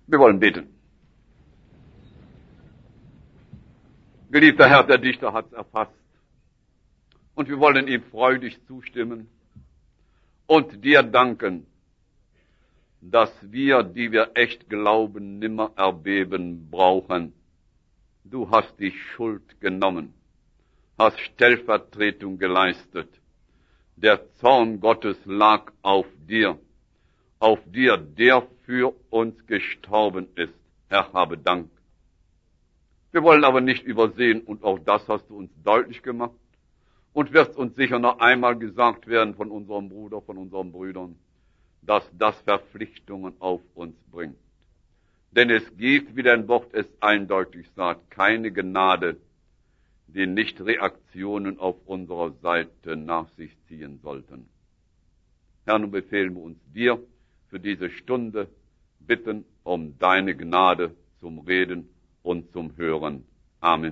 Wir wollen beten. Geliebter Herr, der Dichter hat's erfasst. Und wir wollen ihm freudig zustimmen und dir danken, dass wir, die wir echt glauben, nimmer erbeben brauchen. Du hast die Schuld genommen, hast Stellvertretung geleistet. Der Zorn Gottes lag auf dir, der für uns gestorben ist. Herr, habe Dank. Wir wollen aber nicht übersehen, und auch das hast du uns deutlich gemacht, und wird uns sicher noch einmal gesagt werden von unserem Bruder, von unseren Brüdern, dass das Verpflichtungen auf uns bringt. Denn es gibt, wie dein Wort es eindeutig sagt, keine Gnade, die nicht Reaktionen auf unserer Seite nach sich ziehen sollten. Herr, nun befehlen wir uns dir für diese Stunde, bitten um deine Gnade zum Reden und zum Hören. Amen.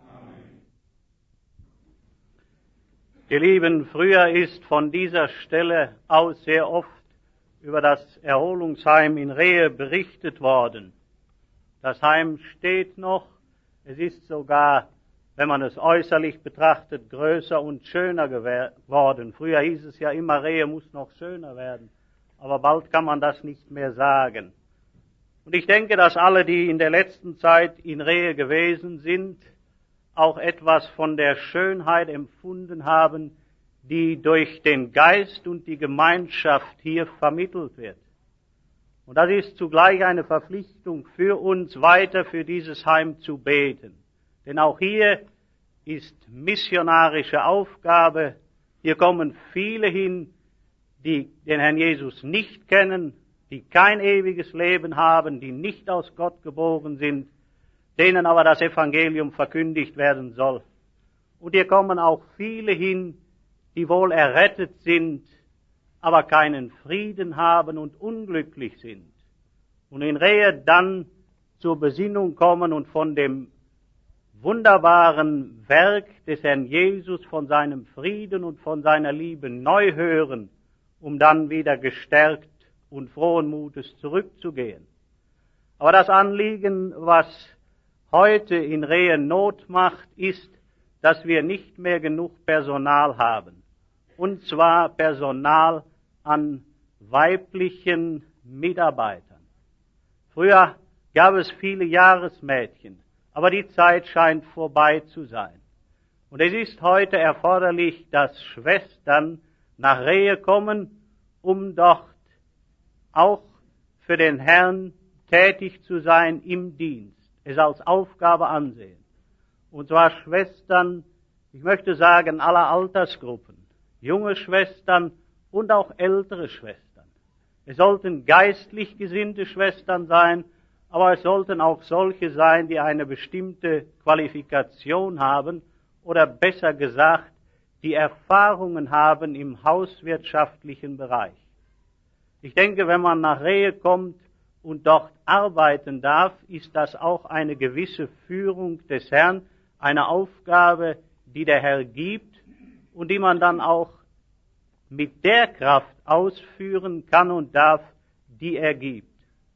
Ihr Lieben, früher ist von dieser Stelle aus sehr oft über das Erholungsheim in Rehe berichtet worden. Das Heim steht noch, es ist sogar, wenn man es äußerlich betrachtet, größer und schöner geworden. Früher hieß es ja immer, Rehe muss noch schöner werden, aber bald kann man das nicht mehr sagen. Und ich denke, dass alle, die in der letzten Zeit in Rehe gewesen sind, auch etwas von der Schönheit empfunden haben, die durch den Geist und die Gemeinschaft hier vermittelt wird. Und das ist zugleich eine Verpflichtung für uns, weiter für dieses Heim zu beten. Denn auch hier ist missionarische Aufgabe. Hier kommen viele hin, die den Herrn Jesus nicht kennen, die kein ewiges Leben haben, die nicht aus Gott geboren sind, denen aber das Evangelium verkündigt werden soll. Und hier kommen auch viele hin, die wohl errettet sind, aber keinen Frieden haben und unglücklich sind. Und in Rehe dann zur Besinnung kommen und von dem wunderbaren Werk des Herrn Jesus, von seinem Frieden und von seiner Liebe neu hören, um dann wieder gestärkt und frohen Mutes zurückzugehen. Aber das Anliegen, was heute in Rehe Not macht, ist, dass wir nicht mehr genug Personal haben. Und zwar Personal an weiblichen Mitarbeitern. Früher gab es viele Jahresmädchen, aber die Zeit scheint vorbei zu sein. Und es ist heute erforderlich, dass Schwestern nach Rehe kommen, um dort auch für den Herrn tätig zu sein im Dienst, es als Aufgabe ansehen. Und zwar Schwestern, ich möchte sagen, aller Altersgruppen, junge Schwestern und auch ältere Schwestern. Es sollten geistlich gesinnte Schwestern sein, aber es sollten auch solche sein, die eine bestimmte Qualifikation haben oder besser gesagt, die Erfahrungen haben im hauswirtschaftlichen Bereich. Ich denke, wenn man nach Rehe kommt und dort arbeiten darf, ist das auch eine gewisse Führung des Herrn, eine Aufgabe, die der Herr gibt und die man dann auch mit der Kraft ausführen kann und darf, die er gibt.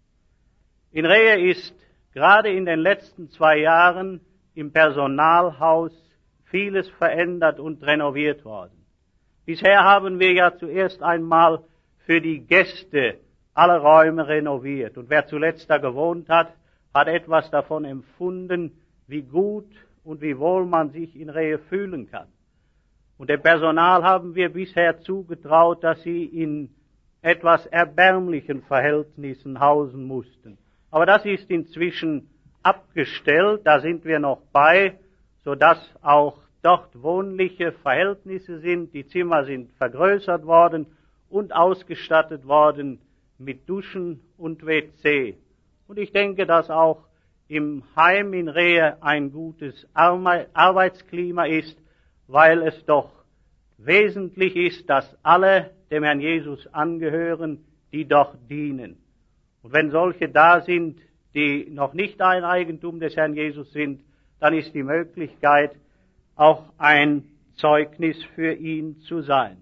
In Rehe ist gerade in den letzten 2 Jahren im Personalhaus vieles verändert und renoviert worden. Bisher haben wir ja zuerst einmal für die Gäste alle Räume renoviert. Und wer zuletzt da gewohnt hat, hat etwas davon empfunden, wie gut und wie wohl man sich in Rehe fühlen kann. Und dem Personal haben wir bisher zugetraut, dass sie in etwas erbärmlichen Verhältnissen hausen mussten. Aber das ist inzwischen abgestellt, da sind wir noch bei, sodass auch dort wohnliche Verhältnisse sind. Die Zimmer sind vergrößert worden und ausgestattet worden mit Duschen und WC. Und ich denke, dass auch im Heim in Rehe ein gutes Arbeitsklima ist, weil es doch wesentlich ist, dass alle dem Herrn Jesus angehören, die dort dienen. Und wenn solche da sind, die noch nicht ein Eigentum des Herrn Jesus sind, dann ist die Möglichkeit, auch ein Zeugnis für ihn zu sein.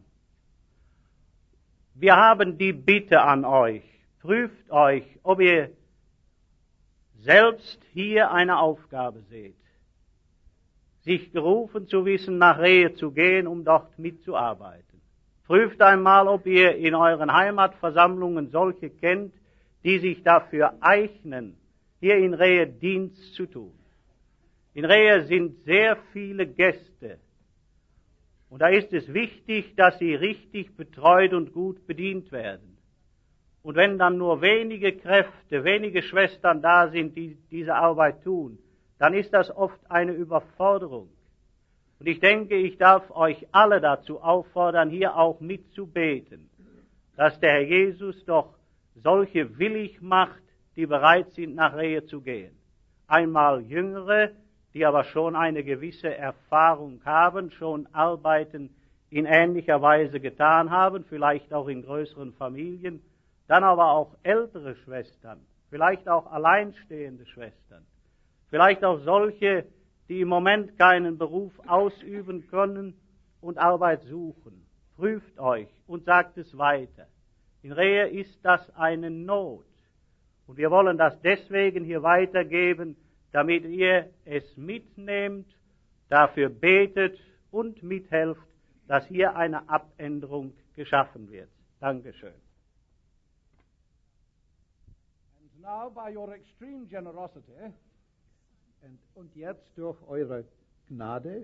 Wir haben die Bitte an euch, prüft euch, ob ihr selbst hier eine Aufgabe seht, sich gerufen zu wissen, nach Rehe zu gehen, um dort mitzuarbeiten. Prüft einmal, ob ihr in euren Heimatversammlungen solche kennt, die sich dafür eignen, hier in Rehe Dienst zu tun. In Rehe sind sehr viele Gäste. Und da ist es wichtig, dass sie richtig betreut und gut bedient werden. Und wenn dann nur wenige Kräfte, wenige Schwestern da sind, die diese Arbeit tun, dann ist das oft eine Überforderung. Und ich denke, ich darf euch alle dazu auffordern, hier auch mitzubeten, dass der Herr Jesus doch solche willig macht, die bereit sind, nach Rehe zu gehen. Einmal Jüngere, die aber schon eine gewisse Erfahrung haben, schon Arbeiten in ähnlicher Weise getan haben, vielleicht auch in größeren Familien, dann aber auch ältere Schwestern, vielleicht auch alleinstehende Schwestern, vielleicht auch solche, die im Moment keinen Beruf ausüben können und Arbeit suchen. Prüft euch und sagt es weiter. In Rehe ist das eine Not. Und wir wollen das deswegen hier weitergeben, damit ihr es mitnehmt, dafür betet und mithelft, dass hier eine Abänderung geschaffen wird. Dankeschön. And now by your extreme generosity, und jetzt durch eure Gnade,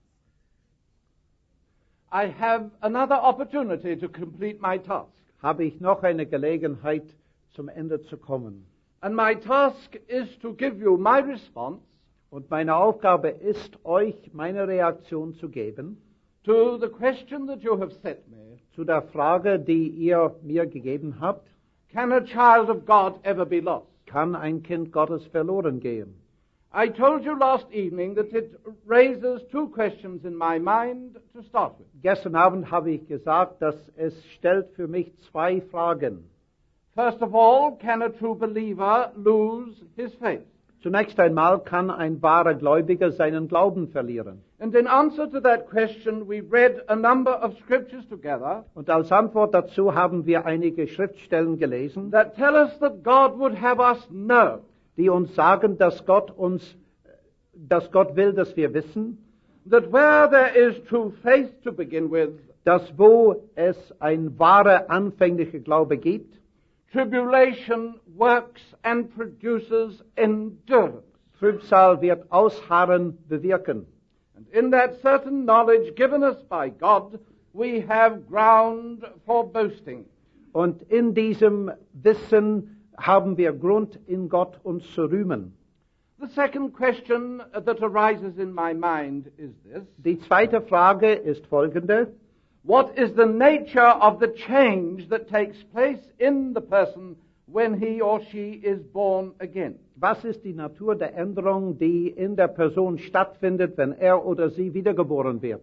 I have another opportunity to complete my task. Habe ich noch eine Gelegenheit, zum Ende zu kommen. And my task is to give you my response. Und meine Aufgabe ist, euch meine Reaktion zu geben. To the question that you have set me. Zu der Frage, die ihr mir gegeben habt. Can a child of God ever be lost? Kann ein Kind Gottes verloren gehen? I told you last evening that it raises two questions in my mind to start with. Gestern Abend habe ich gesagt, dass es stellt für mich zwei Fragen. First of all, can a true believer lose his faith? Zunächst einmal kann ein wahrer Gläubiger seinen Glauben verlieren. And in answer to that question, we read a number of scriptures together. Und als Antwort dazu haben wir einige Schriftstellen gelesen, that tell us that God would have us know, die uns sagen, dass Gott will, dass wir wissen, that where there is true faith to begin with, dass wo es ein wahrer anfänglicher Glaube gibt, tribulation works and produces endurance. Trübsal wird Ausharren bewirken. And in that certain knowledge given us by God, we have ground for boasting. Und in diesem Wissen haben wir Grund in Gott uns zu rühmen. The second question that arises in my mind is this. Die zweite Frage ist folgende. What is the nature of the change that takes place in the person when he or she is born again? Was ist die Natur der Änderung, die in der Person stattfindet, wenn er oder sie wiedergeboren wird?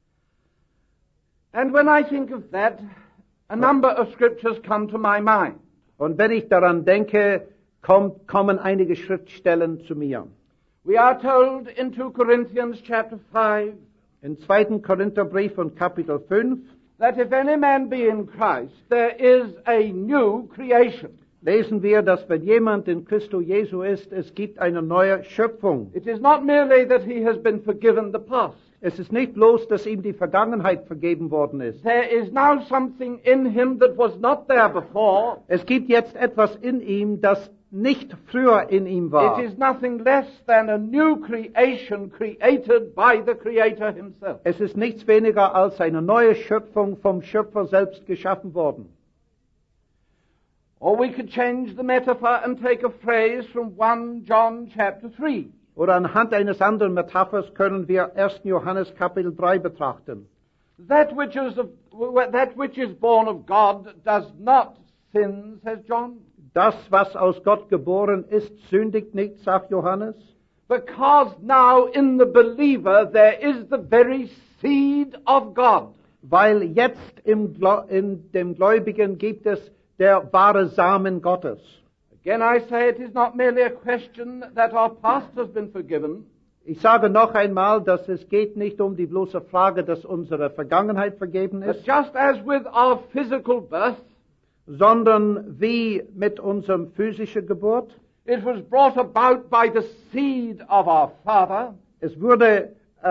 And when I think of that, a number of scriptures come to my mind. Und wenn ich daran denke, kommen einige Schriftstellen zu mir. We are told in 2 Corinthians chapter 5, im 2. Korintherbrief und Kapitel 5, that if any man be in Christ, there is a new creation. Lesen wir, dass wenn jemand in Christo Jesu ist, es gibt eine neue Schöpfung. It is not merely that he has been forgiven the past. Es ist nicht bloß, dass ihm die Vergangenheit vergeben worden ist. There is now something in him that was not there before. Es gibt jetzt etwas in ihm, das nicht früher in ihm war. It is nothing less than a new creation created by the Creator himself. Es ist nichts weniger als eine neue Schöpfung vom Schöpfer selbst geschaffen worden. Or we could change the metaphor and take a phrase from 1 John chapter 3. Oder anhand eines anderen Metaphers können wir 1. Johannes Kapitel 3 betrachten. That which is born of God does not sin, says John. Das, was aus Gott geboren ist, sündigt nicht, sagt Johannes. Because now in the believer there is the very seed of God. Weil jetzt in dem Gläubigen gibt es der wahre Samen Gottes. Again I say it is not merely a question that our past has been forgiven. Ich sage noch einmal, dass es geht nicht um die bloße Frage, dass unsere Vergangenheit vergeben ist. But just as with our physical birth, sondern wie mit unserem physischen Geburt. It was brought about by the seed of our Father. Es wurde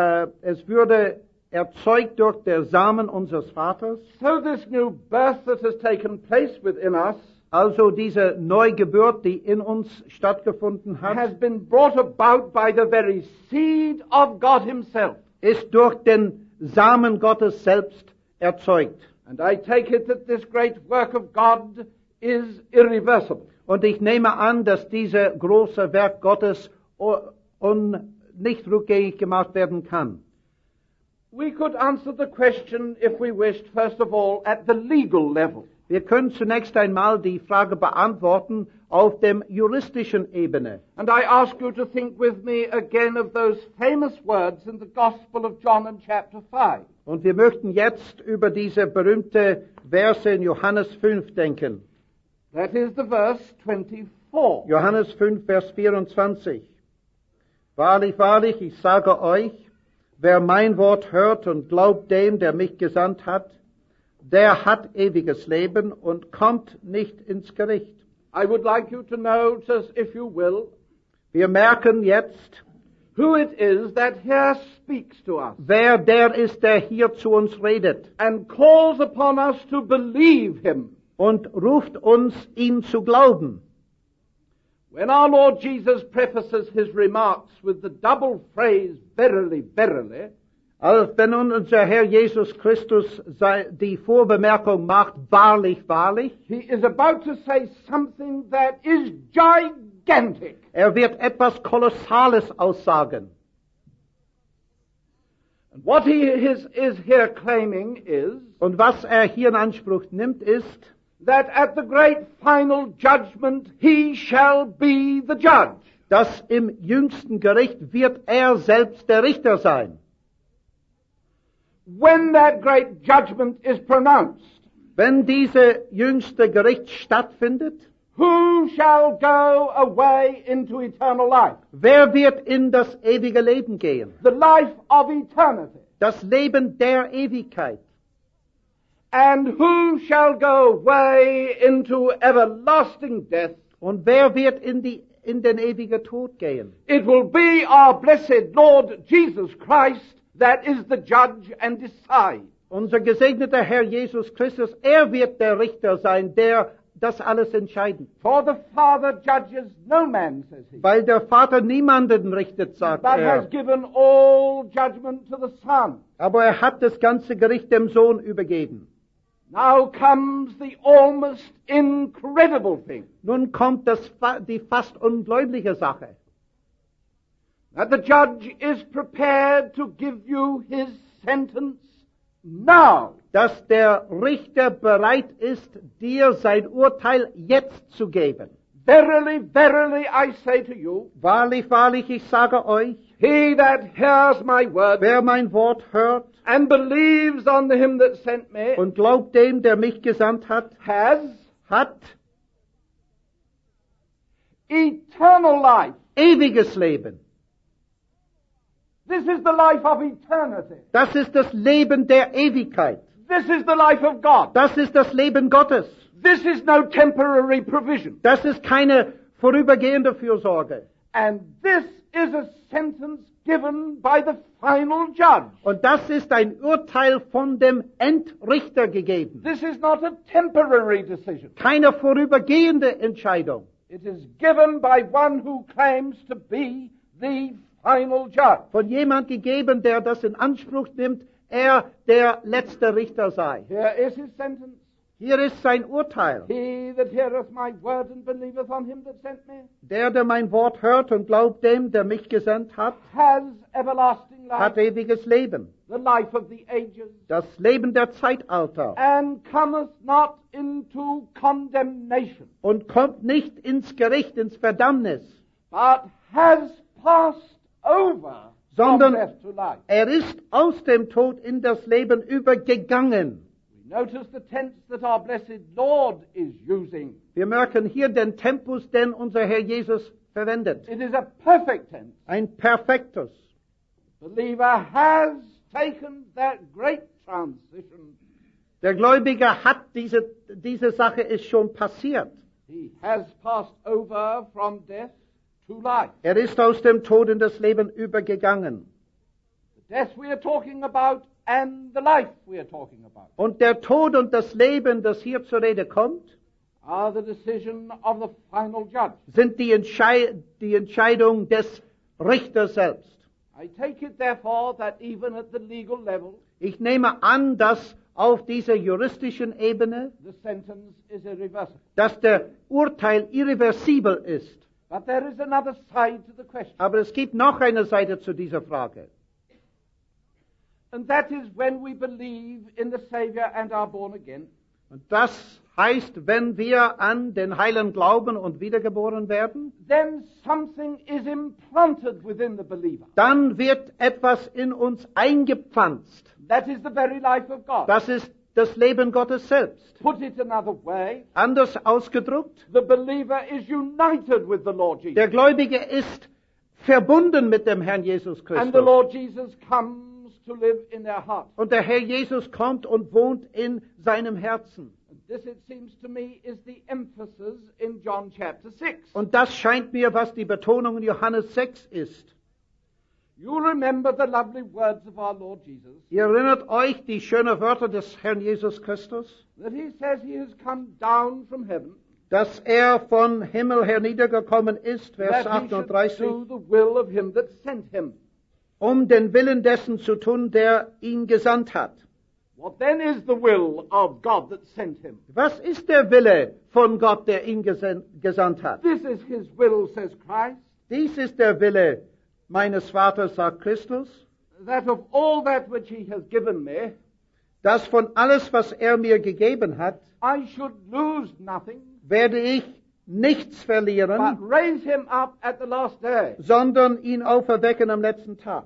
erzeugt durch der Samen unseres Vaters. So this new birth that has taken place within us Also diese Neugeburt, die in uns stattgefunden has hat, been brought about by the very seed of God himself. ist durch den Samen Gottes selbst erzeugt. And I take it that this great work of God is irreversible. Und ich nehme an, dass dieses große Werk Gottes nicht rückgängig gemacht werden kann. We could answer the question, if we wished, first of all, at the legal level. Wir können zunächst einmal die Frage beantworten auf dem juristischen Ebene. And I ask you to think with me again of those famous words in the Gospel of John in chapter 5. Und wir möchten jetzt über diese berühmte Verse in Johannes 5 denken. That is the verse 24. Johannes 5, Vers 24. Wahrlich, wahrlich, ich sage euch, wer mein Wort hört und glaubt dem, der mich gesandt hat, der hat ewiges Leben und kommt nicht ins Gericht. I would like you to notice, if you will, Wir merken jetzt, who it is that here speaks to us wer der ist, der hier zu uns redet and calls upon us to believe him. und ruft uns, ihm zu glauben. When our Lord Jesus prefaces his remarks with the double phrase, verily, verily, Als wenn nun unser Herr Jesus Christus die Vorbemerkung macht, wahrlich, wahrlich, he is about to say something that is gigantic. wird etwas Kolossales aussagen. And what he is here claiming is Und was hier in Anspruch nimmt, ist, that at the great final judgment he shall be the judge. dass im jüngsten Gericht wird er selbst der Richter sein. When that great judgment is pronounced, Wenn diese jüngste Gericht stattfindet, who shall go away into eternal life? wer wird in das ewige Leben gehen? The life of eternity. Das Leben der Ewigkeit. And who shall go away into everlasting death? Und wer wird in den ewigen Tod gehen? It will be our blessed Lord Jesus Christ that is the judge and decide. Unser gesegneter Herr Jesus Christus, er wird der Richter sein, der das alles entscheidet. For the Father judges no man, says he, Weil der Vater niemanden richtet, sagt but has er. given all judgment to the Son. Aber er hat das ganze Gericht dem Sohn übergeben. Now comes the almost incredible thing. Nun kommt die fast unglaubliche Sache. That the judge is prepared to give you his sentence now. Dass der Richter bereit ist, dir sein Urteil jetzt zu geben. Verily, verily, I say to you, Wahrlich, wahrlich, ich sage euch, he that hears my word wer mein Wort hört and believes on him that sent me und glaubt dem, der mich gesandt hat, hat eternal life. ewiges Leben. This is the life of eternity. Das ist das Leben der Ewigkeit. This is the life of God. Das ist das Leben Gottes. This is no temporary provision. Das ist keine vorübergehende Fürsorge. And this is a sentence given by the final judge. Und das ist ein Urteil von dem Endrichter gegeben. This is not a temporary decision. Keine vorübergehende Entscheidung. It is given by one who claims to be the final judge. Von jemand gegeben, der das in Anspruch nimmt, er der letzte Richter sei. Here is his sentence. Hier ist sein Urteil. He that heareth my word and believeth on him that sent me Der mein Wort hört und glaubt dem, der mich gesandt hat, has everlasting hat life, ewiges Leben. the life of the ages, Das Leben der Zeitalter. and cometh not into condemnation, Und kommt nicht ins Gericht, ins Verdammnis, but has passed over from sondern death to life. er ist aus dem Tod in das Leben übergegangen. We notice the tense that our blessed Lord is using. Wir merken hier den Tempus, den unser Herr Jesus verwendet. It is a perfect tense. Ein perfektes. Believer has taken that great transition Der Gläubige hat diese Sache ist schon passiert. He has passed over from death to life. Er ist aus dem Tod in das Leben übergegangen. The death we are talking about and the life we are talking about Und der Tod und das Leben, das hier zur Rede kommt, are the decision of the final judge. sind die Entscheidung des Richters selbst. I take it therefore that even at the legal level, Ich nehme an, dass auf dieser juristischen Ebene, the sentence is irreversible. dass der Urteil irreversibel ist. But there is another side to the question. Aber es gibt noch eine Seite zu dieser Frage. And that is when we believe in the Savior and are born again, Und das heißt, wenn wir an den Heiland glauben und wiedergeboren werden, then something is implanted within the believer. dann wird etwas in uns eingepflanzt. That is the very life of God. Das ist das Leben Gottes selbst. Put it another way, Anders ausgedrückt, the believer is united with the Lord Jesus. der Gläubige ist verbunden mit dem Herrn Jesus And the Christus. Lord Jesus comes to live in their heart. Und der Herr Jesus kommt und wohnt in seinem Herzen. And this, it seems to me, is the emphasis in John chapter 6. Und das scheint mir, was die Betonung in Johannes 6 ist. You remember the lovely words of our Lord Jesus, Ihr erinnert euch die schönen Wörter des Herrn Jesus Christus, that he says he has come down from heaven, dass er von Himmel herniedergekommen ist, Vers that he should 38, do the will of him that sent him. um den Willen dessen zu tun, der ihn gesandt hat. What then is the will of God that sent him? Was ist der Wille von Gott, der ihn gesandt hat? This is his will, says Christ, Dies ist der Wille meines Vaters, sagt Christus, that of all that which he has given me, dass von alles, was er mir gegeben hat, I should lose nothing, werde ich nichts but verlieren, raise him up at the last day. sondern ihn auferwecken am letzten Tag.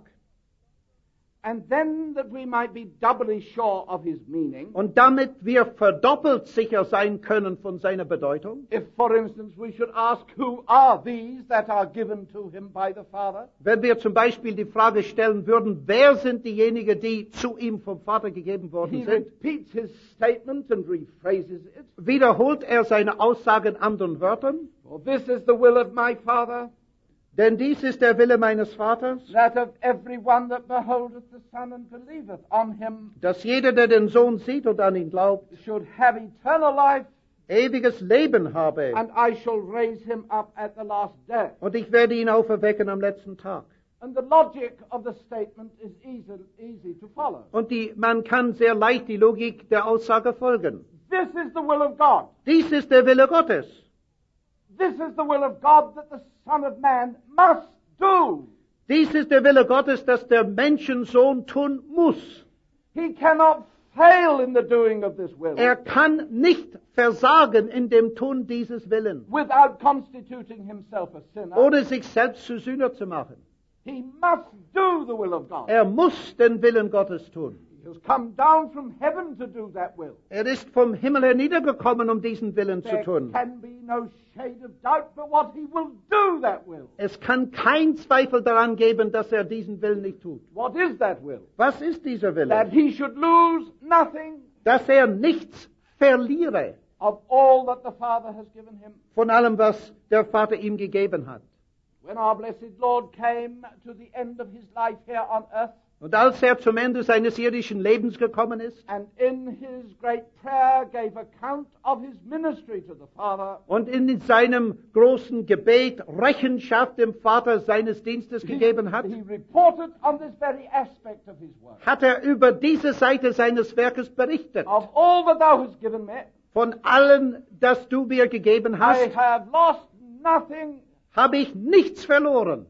And then that we might be doubly sure of his meaning, Und damit wir verdoppelt sicher sein können von seiner Bedeutung, if, for instance, we should ask, who are these that are given to him by the Father? wenn wir zum Beispiel die Frage stellen würden, wer sind diejenigen, die zu ihm vom Vater gegeben worden He sind, repeats his statement and rephrases it. wiederholt er seine Aussage in anderen Wörtern, For this is the will of my Father, denn dies ist der Wille meines Vaters, that of every one that beholdeth the Son and believeth on him dass jeder, der den Sohn sieht und an ihn glaubt, should have eternal life, ewiges Leben habe, and I shall raise him up at the last day. und ich werde ihn auferwecken am letzten Tag. And the logic of the statement is easy to follow. Und man kann sehr leicht die Logik der Aussage folgen. This is the will of God. Dies ist der Wille Gottes. This is the will of God that the Son of Man must do. Dies ist der Wille Gottes, dass der Menschensohn tun muss. He cannot fail in the doing of this will Er kann nicht versagen in dem Tun dieses Willens, without constituting himself a sinner. ohne sich selbst zu Sünder zu machen. He must do the will of God. Er muss den Willen Gottes tun. He has come down from heaven to do that will. Er ist vom Himmel herniedergekommen, um diesen Willen zu There tun. can be no shade of doubt but what he will do that will. Es kann kein Zweifel daran geben, dass er diesen Willen nicht tut. What is that will? Was ist dieser That Wille? he should lose nothing Dass er nichts verliere of all that the Father has given him. von allem, was der Vater ihm gegeben hat. When our blessed Lord came to the end of his life here on earth, Und als er zum Ende seines irdischen Lebens gekommen ist and in his great prayer gave account of his ministry to the Father, und in seinem großen Gebet Rechenschaft dem Vater seines Dienstes gegeben hat, he reported on this very aspect of his work. hat er über diese Seite seines Werkes berichtet. Of all that thou hast given me, Von allen, das du mir gegeben I hast, have lost nothing. habe ich nichts verloren.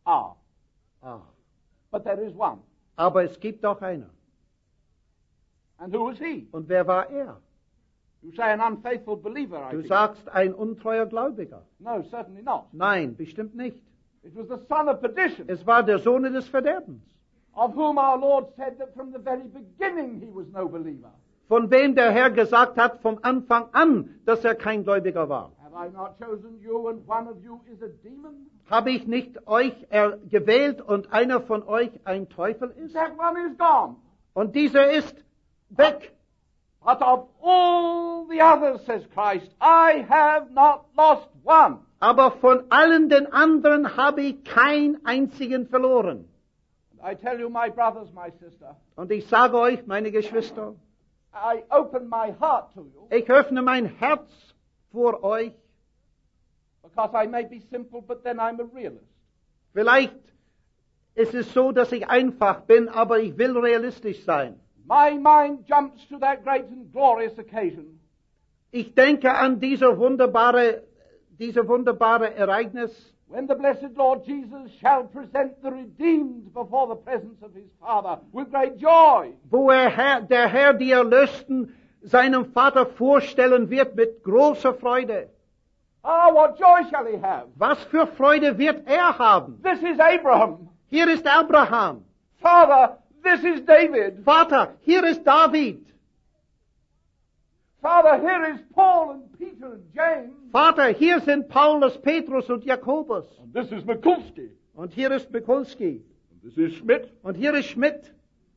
But there is one. Aber es gibt auch einer. And who is he? Und wer war er? You say an unfaithful believer, I Du think. sagst, ein untreuer Gläubiger. No, certainly not. Nein, bestimmt nicht. It was the son of perdition, Es war der Sohn des Verderbens, of whom our Lord said that from the very beginning he was no believer. von wem der Herr gesagt hat vom Anfang an, dass er kein Gläubiger war. Have I not chosen you, and one of you is a demon? Habe ich nicht euch gewählt und einer von euch ein Teufel ist? That one is gone. Und dieser ist weg. But of all the others, says Christ, I have not lost one. Aber von allen den anderen habe ich keinen einzigen verloren. I tell you, my brothers, my sister, Und ich sage euch, meine Geschwister, I open my heart to you, ich öffne mein Herz vor euch. because I may be simple, but then I'm a realist. Vielleicht ist es so, dass ich einfach bin, aber ich will realistisch sein. My mind jumps to that great and glorious occasion Ich denke an dieses wunderbare Ereignis, when the blessed Lord Jesus shall present the redeemed before the presence of his Father with great joy. wo der Herr die Erlösten seinem Vater vorstellen wird mit großer Freude. Ah, what joy shall he have? Was für Freude wird er haben? This is Abraham. Hier ist Abraham. Father, this is David. Vater, hier ist David. Father, here is Paul and Peter and James. Vater, hier sind Paulus, Petrus und Jakobus. And this is Mikulski. Und hier ist Mikulski. And this is Schmidt. Und hier ist Schmidt.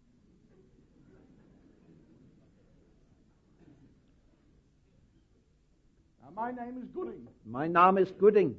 Now my name is Gooding. Mein Name ist Gooding.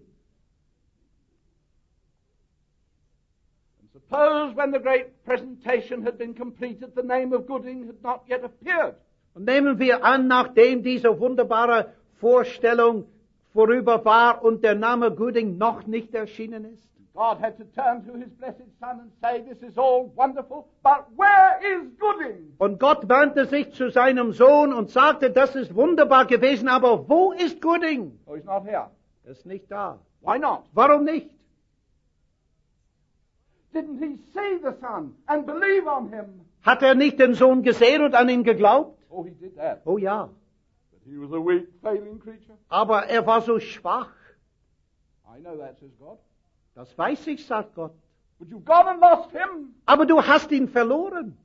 And suppose when the great presentation had been completed, the name of Gooding had not yet appeared. Und nehmen wir an, nachdem diese wunderbare Vorstellung vorüber war und der Name Gooding noch nicht erschienen ist. God had to turn to his blessed Son and say, this is all wonderful, but where is Gooding? Und Gott wandte sich zu seinem Sohn und sagte, das ist wunderbar gewesen, aber wo ist Gooding? Oh, he's not here. Er ist nicht da. Why not? Warum nicht? Didn't he see the Son and believe on him? Hat er nicht den Sohn gesehen und an ihn geglaubt? Oh, he did that. Oh ja. But he was a weak, failing creature. Aber er war so schwach. I know that, says God. Das weiß ich, sagt Gott. But you've gone and lost him. Aber du hast ihn verloren.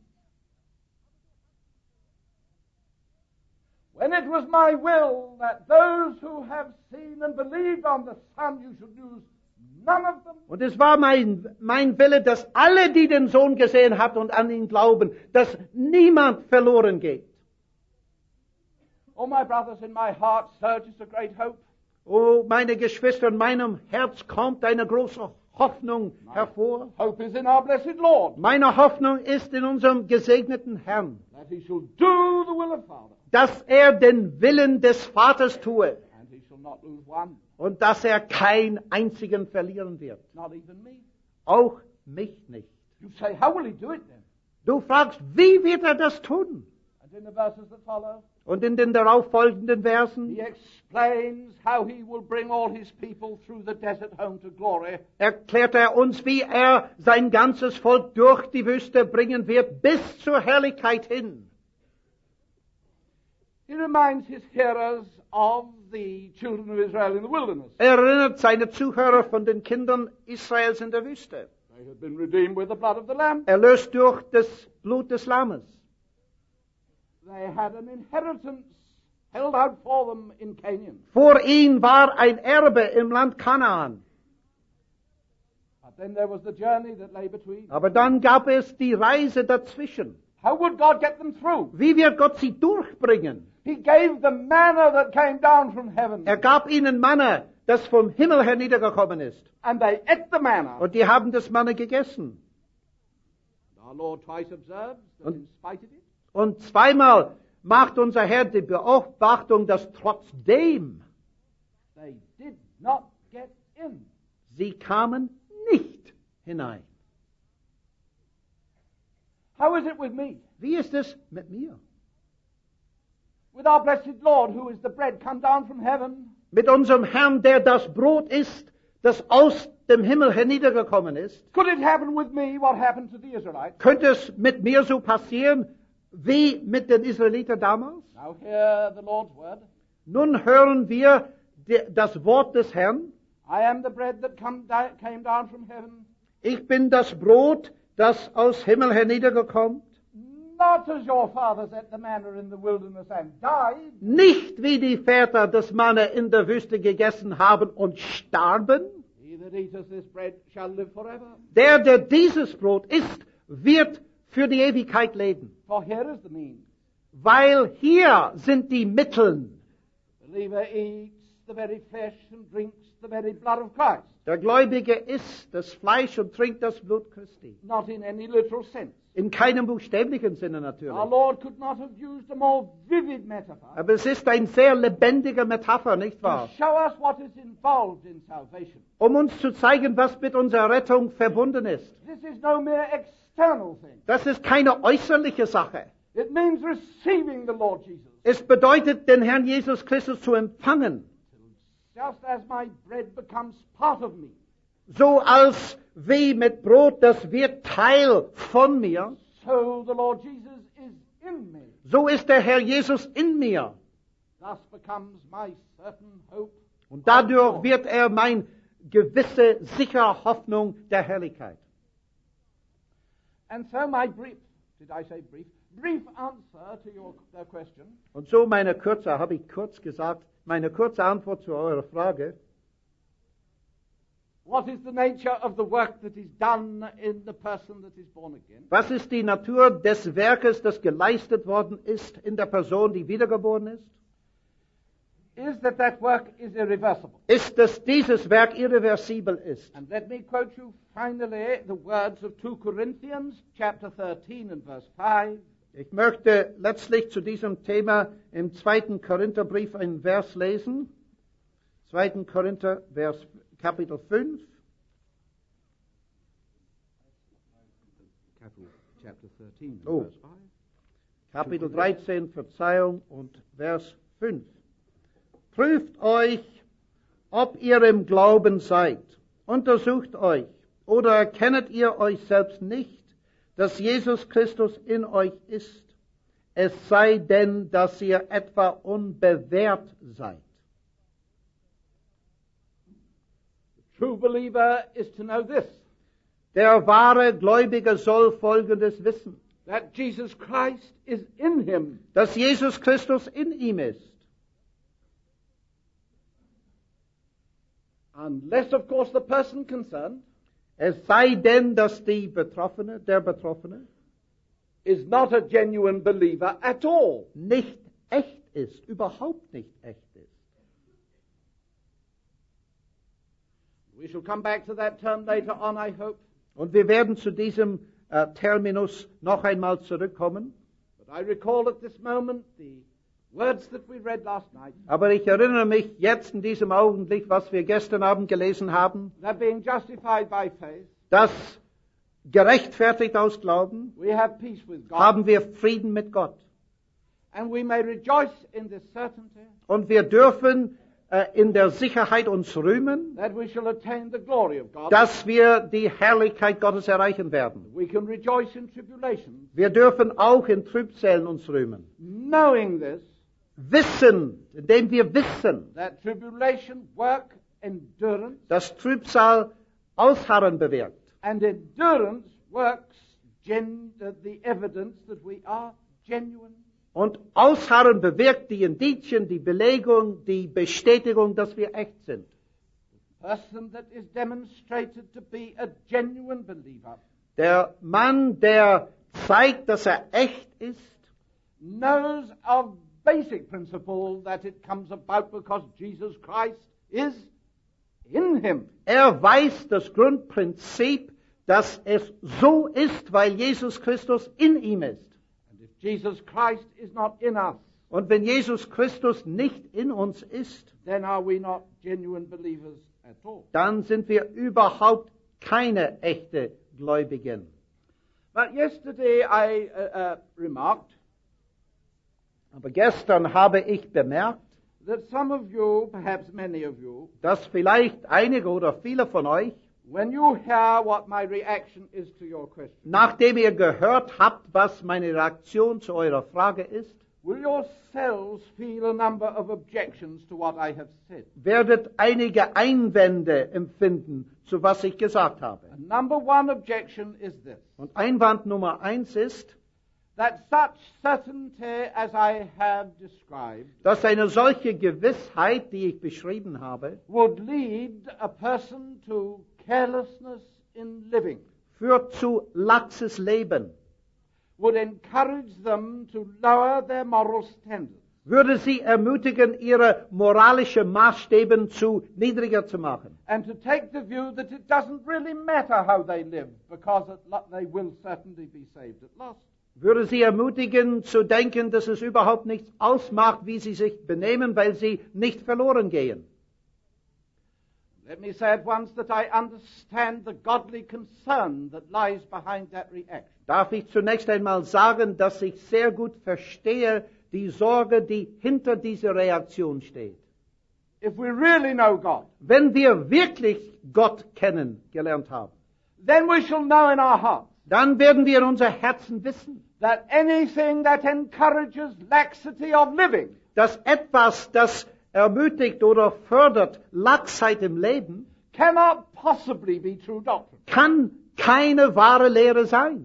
When it was my will that those who have seen and believed on the Son, you should lose none of them. Und es war mein Wille, dass alle, die den Sohn gesehen haben und an ihn glauben, dass niemand verloren geht. Oh, my brothers, in my heart surges a great hope. Oh, meine Geschwister, in meinem Herz kommt eine große Hoffnung hervor. Hope is in our blessed Lord, Meine Hoffnung ist in unserem gesegneten Herrn, that he shall do the will of Father, dass er den Willen des Vaters tue and he shall not lose one, und dass er keinen einzigen verlieren wird. not even me. Auch mich nicht. You say, how will he do it then? Du fragst, wie wird er das tun? And in the verses that follow, Und in den darauffolgenden Versen he explains how he will bring all his people through the desert home to glory. erklärt er uns, wie er sein ganzes Volk durch die Wüste bringen wird, bis zur Herrlichkeit hin. He reminds his hearers of the children of Israel in the wilderness. Er erinnert seine Zuhörer von den Kindern Israels in der Wüste. They had been redeemed with the blood of the Lamb. Erlöst durch das Blut des Lammes. They had an inheritance held out for them in Canaan. Vor ihnen war ein Erbe im Land Kanaan. But then there was the journey that lay between. Aber dann gab es die Reise dazwischen. How would God get them through? Wie wird Gott sie durchbringen? He gave the manna that came down from heaven. Er gab ihnen Manna, das vom Himmel herniedergekommen ist. And they ate the manna. Und die haben das Manna gegessen. Our Lord twice observes that in spite of it, Und zweimal macht unser Herr die Beobachtung, dass trotzdem they did not get in. sie kamen nicht hinein. How is it with me? Wie ist es mit mir? With our blessed Lord, who is the bread come down from heaven? Mit unserem Herrn, der das Brot ist, das aus dem Himmel herniedergekommen ist? Could it happen with me what happened to the Israelites? Könnte es mit mir so passieren, wie mit den Israeliten damals? Now hear the Lord's word. Nun hören wir das Wort des Herrn. I am the bread that came down from heaven. Ich bin das Brot, das aus Himmel herniedergekommen. Not as your fathers ate the manna in the wilderness and died. Nicht wie die Väter das Manna in der Wüste gegessen haben und starben. He that eateth this bread shall live forever. Der dieses Brot isst, wird für die Ewigkeit leben. For here is the means. weil hier sind die Mittel. The believer eats the very flesh and drinks the very blood of Christ. Der Gläubige isst das Fleisch und trinkt das Blut Christi. Not in any literal sense. In keinem buchstäblichen Sinne Our natürlich. Lord could not have used a more vivid metaphor Aber es ist ein sehr lebendiger Metapher, nicht to wahr? show us what is involved in salvation. Um uns zu zeigen, was mit unserer Rettung verbunden ist. This is no mere external thing. Das ist keine äußerliche Sache. It means receiving the Lord Jesus. Es bedeutet, den Herrn Jesus Christus zu empfangen. Just as my bread becomes part of me, So als wie mit Brot, das wird Teil von mir. so the Lord Jesus is in me. So ist der Herr Jesus in mir. Thus becomes my certain hope. Und dadurch wird er meine gewisse, sichere Hoffnung der Herrlichkeit. And so my brief, did I say brief? Brief answer to your question Und so habe ich kurz gesagt, meine kurze Antwort zu eurer Frage. What is the nature of the work that is done in the person that is born again? Was ist die Natur des Werkes, das geleistet worden ist in der Person, die wiedergeboren ist? Is that work is irreversible. Ist, dass dieses Werk irreversibel ist. And let me quote you finally the words of 2 Corinthians chapter 13 and verse 5. Ich möchte letztlich zu diesem Thema im 2. Korintherbrief einen Vers lesen. 2. Korinther, Kapitel 5. Chapter 13 and Oh. verse 5. Kapitel 13, Verzeihung und Vers 5. Prüft euch, ob ihr im Glauben seid. Untersucht euch. Oder erkennet ihr euch selbst nicht, dass Jesus Christus in euch ist, es sei denn, dass ihr etwa unbewährt seid. The true believer is to know this, Der wahre Gläubige soll Folgendes wissen, that Jesus Christ is in him. dass Jesus Christus in ihm ist. Unless, of course, the person concerned Es sei denn, dass der Betroffene, is not a genuine believer at all. nicht echt ist, überhaupt nicht echt ist. We shall come back to that term later on, I hope. Und wir werden zu diesem Terminus noch einmal zurückkommen. But I recall at this moment the words that we read last night, Aber ich erinnere mich jetzt in diesem Augenblick, was wir gestern Abend gelesen haben, that being justified by faith, dass gerechtfertigt aus Glauben we have peace with God, haben wir Frieden mit Gott. and we may rejoice in this certainty Und wir dürfen in der Sicherheit uns rühmen, that we shall attain the glory of God. dass wir die Herrlichkeit Gottes erreichen werden. We can rejoice in tribulation, Wir dürfen auch in Trübsalen uns rühmen. knowing this, Wissen, indem wir wissen, that tribulation work endurance, dass Trübsal Ausharren bewirkt. and endurance works the evidence that we are genuine. Und Ausharren bewirkt die Indizien, die Belegung, die Bestätigung, dass wir echt sind. Person that is demonstrated to be a genuine believer Der Mann, der zeigt, dass er echt ist, knows of basic principle that it comes about because Jesus Christ is in him. er weiß das Grundprinzip, dass es so ist, weil Jesus Christus in ihm ist. And if Jesus Christ is not in us, Und wenn Jesus Christus nicht in uns ist, then are we not genuine believers at all. dann sind wir überhaupt keine echte Gläubigen. But yesterday I remarked Aber gestern habe ich bemerkt, that some of you, perhaps many of you, dass vielleicht einige oder viele von euch, when you hear what my reaction is to your question, nachdem ihr gehört habt, was meine Reaktion zu eurer Frage ist, will yourselves feel a number of objections to what I have said. werdet einige Einwände empfinden, zu was ich gesagt habe. And number one objection is this, Und Einwand Nummer 1 ist, that such certainty as I have described dass eine solche Gewissheit, die ich beschrieben habe, would lead a person to carelessness in living, führt zu laxes Leben, would encourage them to lower their moral standards. Würde sie ermutigen, ihre moralischen Maßstäbe niedriger zu machen. And to take the view that it doesn't really matter how they live, because they will certainly be saved at last. Würde sie ermutigen, zu denken, dass es überhaupt nichts ausmacht, wie sie sich benehmen, weil sie nicht verloren gehen. Let me say at once that I understand the godly concern that lies behind that reaction. Darf ich zunächst einmal sagen, dass ich sehr gut verstehe, die Sorge, die hinter dieser Reaktion steht. If we really know God, Wenn wir wirklich Gott kennengelernt haben, then we shall know in our hearts dann werden wir in unser Herzen wissen, that anything that encourages laxity of living dass etwas, das ermutigt oder fördert Laxheit im Leben, cannot possibly be true doctrine. kann keine wahre Lehre sein.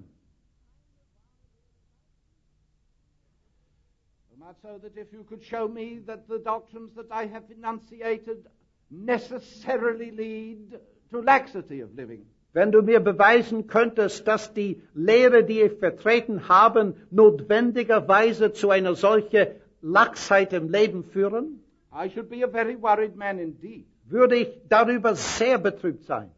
So that if you could show me that the doctrines that I have enunciated necessarily lead to laxity of living. Wenn du mir beweisen könntest, dass die Lehre, die ich vertreten habe, notwendigerweise zu einer solchen Laxheit im Leben führen, I should be a very worried man indeed. würde ich darüber sehr betrübt sein.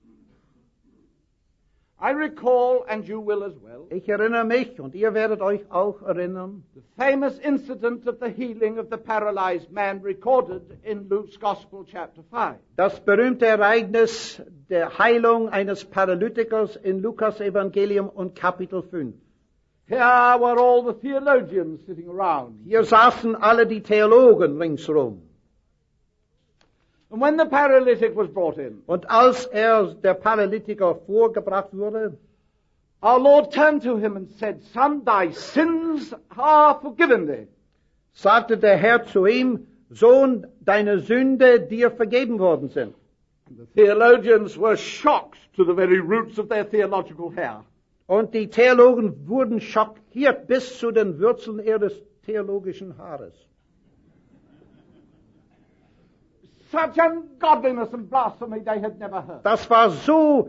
I recall, and you will as well, Ich erinnere mich, und ihr werdet euch auch erinnern, the famous incident of the healing of the paralyzed man recorded in Luke's Gospel, chapter 5. das berühmte Ereignis der Heilung eines Paralytikers in Lukas Evangelium und Kapitel 5. Here were all the theologians sitting around. Hier saßen alle die Theologen ringsherum. And when the paralytic was brought in, Und als der Paralytiker vorgebracht wurde, our Lord turned to him and said, Son, thy sins are forgiven thee. sagte der Herr zu ihm, Sohn, deine Sünde dir vergeben worden sind. The theologians were shocked to the very roots of their theological hair. Und die Theologen wurden schockiert bis zu den Wurzeln ihres theologischen Haares. Such ungodliness and blasphemy they had never heard. Das war so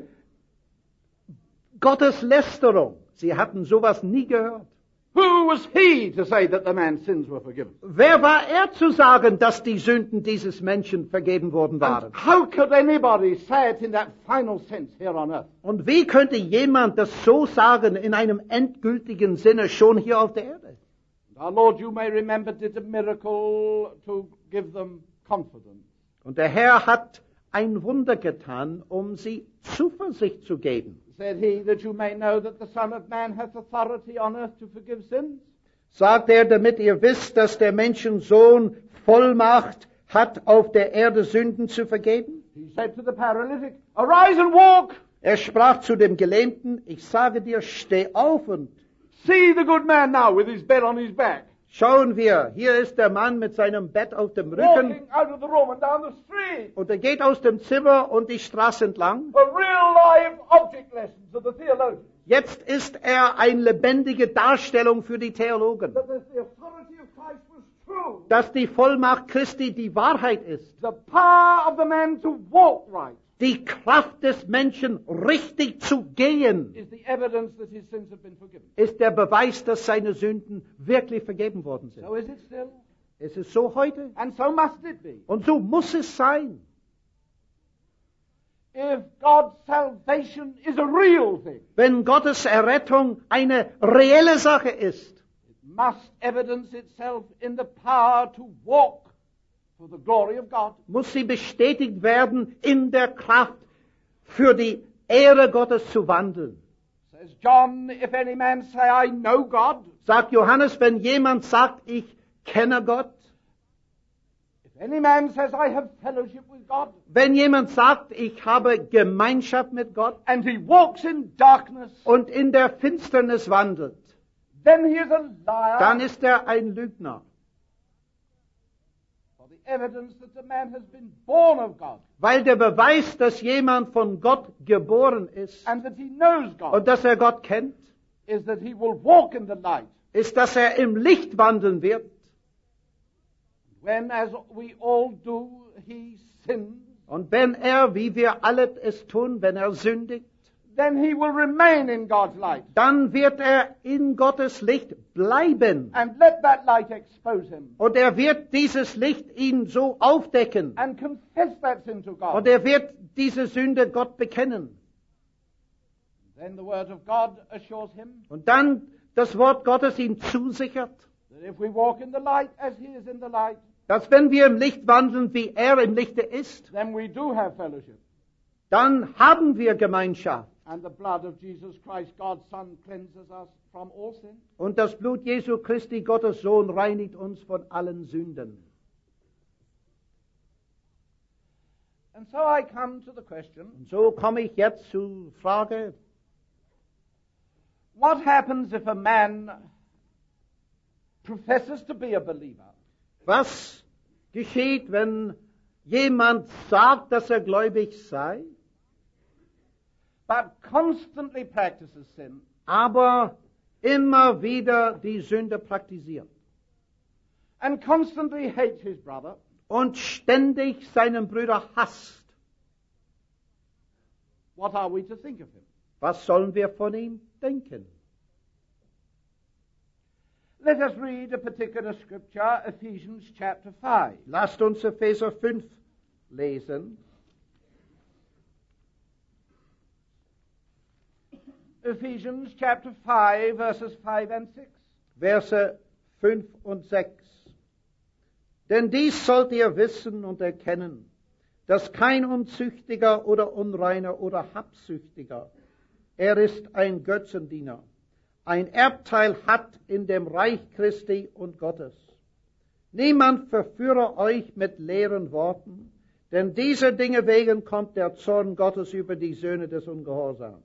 Gotteslästerung. Sie hatten sowas nie gehört. Who was he to say that the man's sins were forgiven? Wer war er zu sagen, dass die Sünden dieses Menschen vergeben worden waren? And how could anybody say it in that final sense here on earth? Und wie könnte jemand das so sagen in einem endgültigen Sinne schon hier auf der Erde? Our Lord, you may remember, did a miracle to give them confidence. Und der Herr hat ein Wunder getan, um sie Zuversicht zu geben. Said he, that you may know that the Son of Man hath authority on earth to forgive sins. Sagt er, damit ihr wisst, dass der Menschensohn Vollmacht hat, auf der Erde Sünden zu vergeben? He said to the paralytic, arise and walk. Er sprach zu dem Gelähmten, ich sage dir, steh auf und See the good man now with his bed on his back, schauen wir, hier ist der Mann mit seinem Bett auf dem Rücken walking out of the room and down the street. und er geht aus dem Zimmer und die Straße entlang. A real live object lesson to the theologians. Jetzt ist er eine lebendige Darstellung für die Theologen, That the authority of Christ was true. dass die Vollmacht Christi die Wahrheit ist. The power of the man to walk right Die Kraft des Menschen, richtig zu gehen, is the evidence that his sins have been forgiven. ist der Beweis, dass seine Sünden wirklich vergeben worden sind. So is it still, Es ist so heute and so must it be. und so muss es sein. If God's salvation is a real thing, Wenn Gottes Errettung eine reelle Sache ist, it must evidence itself in the power to walk for the glory of God. muss sie bestätigt werden in der Kraft, für die Ehre Gottes zu wandeln. Says John, if any man say, I know God, Sagt Johannes, wenn jemand sagt, ich kenne Gott, if any man says, I have fellowship with God, wenn jemand sagt, ich habe Gemeinschaft mit Gott and he walks in darkness, und in der Finsternis wandelt, then he is a liar. dann ist er ein Lügner. For the evidence that the man has been born of God, Weil der Beweis, dass jemand von Gott geboren ist and that he knows God, und dass er Gott kennt, is that he will walk in the light. ist, dass er im Licht wandeln wird. When, as we all do, he sins, Und wenn er, wie wir alle es tun, wenn er sündigt, then he will remain in God's light. dann wird er in Gottes Licht bleiben. And let that light expose him. Und er wird dieses Licht ihn so aufdecken. And confess that sin to God. Und er wird diese Sünde Gott bekennen. Then the word of God assures him Und dann das Wort Gottes ihm zusichert, that if we walk in the light as he is in the light, dass wenn wir im Licht wandeln, wie er im Lichte ist, then we do have fellowship. dann haben wir Gemeinschaft. And the blood of Jesus Christ, God's Son, cleanses us from all sin. Und das Blut Jesu Christi, Gottes Sohn, reinigt uns von allen Sünden. And so I come to the question, Und so komme ich jetzt zur Frage, what happens if a man professes to be a believer, was geschieht, wenn jemand sagt, dass er gläubig sei, but constantly practices sin, aber immer wieder die Sünde praktiziert and constantly hates his brother, und ständig seinen Bruder hasst? what are we to think of him? Was sollen wir von ihm denken? Let us read a particular scripture, Ephesians chapter 5. Lasst uns Epheser 5 lesen. Ephesians chapter 5, verses 5 and 6. Verse 5 und 6. Denn dies sollt ihr wissen und erkennen, dass kein Unzüchtiger oder Unreiner oder Habsüchtiger, er ist ein Götzendiener, ein Erbteil hat in dem Reich Christi und Gottes. Niemand verführe euch mit leeren Worten, denn dieser Dinge wegen kommt der Zorn Gottes über die Söhne des Ungehorsams.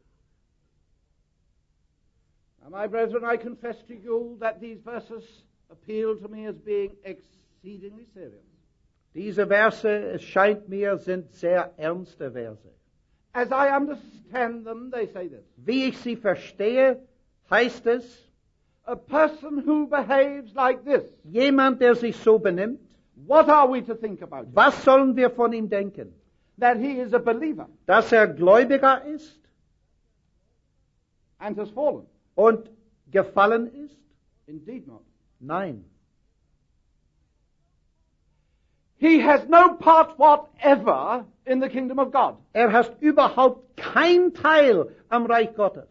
Now, my brethren, I confess to you that these verses appeal to me as being exceedingly serious. Diese Verse, es scheint mir, sind sehr ernste Verse. As I understand them, they say this: Wie ich sie verstehe, heißt es, a person who behaves like this, jemand, der sich so benimmt, what are we to think about him? was sollen wir von ihm denken? That he is a believer Dass er Gläubiger ist and has fallen? und gefallen ist? Indeed not. Nein. He has no part whatever in the kingdom of God. Er hat überhaupt kein Teil am Reich Gottes.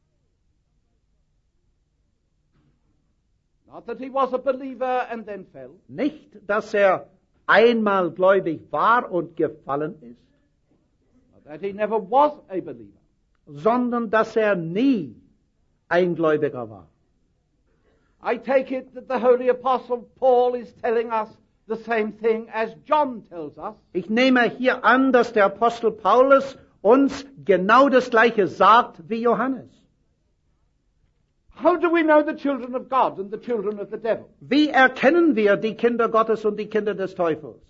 Not that he was a believer and then fell, Nicht, dass er einmal gläubig war und gefallen ist, but that he never was a believer. sondern dass er nie ein Gläubiger war. I take it that the Holy Apostle Paul is telling us the same thing as John tells us. Ich nehme hier an, dass der Apostel Paulus uns genau das Gleiche sagt wie Johannes. How do we know the children of God and the children of the devil? Wie erkennen wir die Kinder Gottes und die Kinder des Teufels?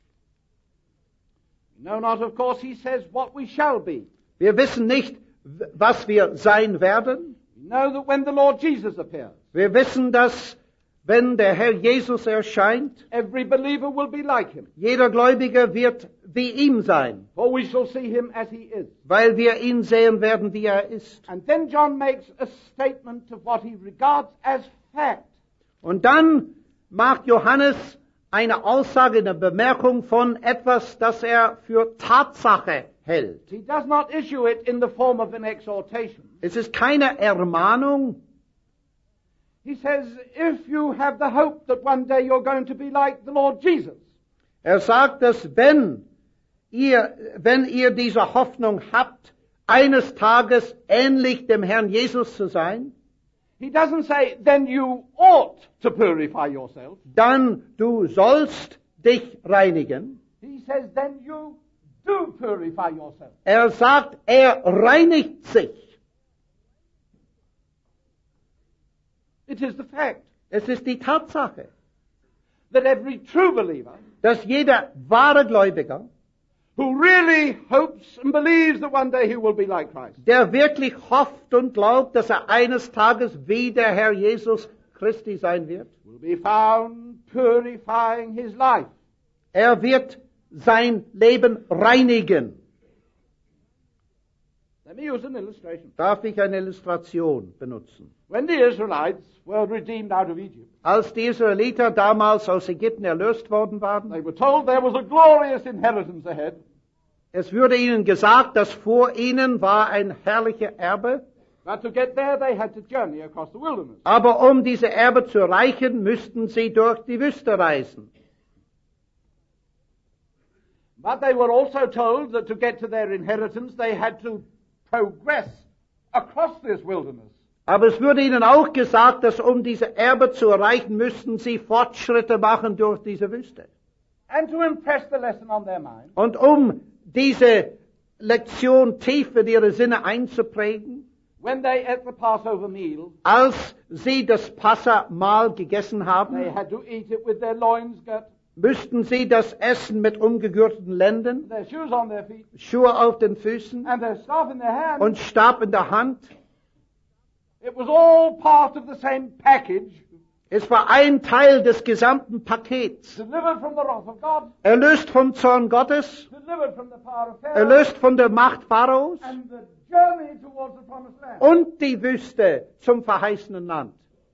No, not of course, he says what we shall be. Wir wissen nicht, was wir sein werden. We know that when the Lord Jesus appears, Wir wissen, dass, wenn der Herr Jesus erscheint, every believer will be like him, jeder Gläubige wird wie ihm sein, for we shall see him as he is. weil wir ihn sehen werden, wie er ist. And then John makes a statement of what he regards as fact. Und dann macht Johannes eine Aussage, eine Bemerkung von etwas, das er für Tatsache hält. He does not issue it in the form of an exhortation. Es ist keine Ermahnung. He says, if you have the hope that one day you're going to be like the Lord Jesus, Er sagt, dass wenn ihr diese Hoffnung habt, eines Tages ähnlich dem Herrn Jesus zu sein, he doesn't say, then you ought to purify yourself. dann du sollst dich reinigen. He says, then you do purify yourself. Er sagt, er reinigt sich. It is the fact Es ist die Tatsache, that every true believer dass jeder wahre Gläubiger, who really hopes and believes that one day he will be like Christ, der wirklich hofft und glaubt, dass er eines Tages wie der Herr Jesus Christi sein wird, will be found purifying his life. er wird sein Leben reinigen. Let me use an illustration. Darf ich eine Illustration benutzen? When the Israelites were redeemed out of Egypt, Als die Israeliter damals aus Ägypten erlöst worden waren, they were told there was a glorious inheritance ahead. es wurde ihnen gesagt, dass vor ihnen war ein herrlicher Erbe, But to get there, they had to journey across the wilderness. aber um diese Erbe zu erreichen, müssten sie durch die Wüste reisen. But they were also told that to get to their inheritance, they had to progress across this wilderness. Aber es wurde ihnen auch gesagt, dass um diese Erbe zu erreichen, müssten sie Fortschritte machen durch diese Wüste. And to impress the lesson on their mind, Und um diese Lektion tief in ihre Sinne einzuprägen, when they ate the Passover meal, als sie das Passamahl gegessen they haben, had to eat it with their loins girt, müssten sie das essen mit umgegürteten Lenden, their shoes on their feet, Schuhe auf den Füßen and their staff in their hand. und Stab in der Hand. It was all part of the same package, Es war ein Teil des gesamten Pakets. delivered from the wrath of God, Erlöst vom Zorn Gottes, delivered from the power of Pharaoh, erlöst von der Macht Pharaos and the journey towards the promised land. und die Wüste zum verheißenen Land.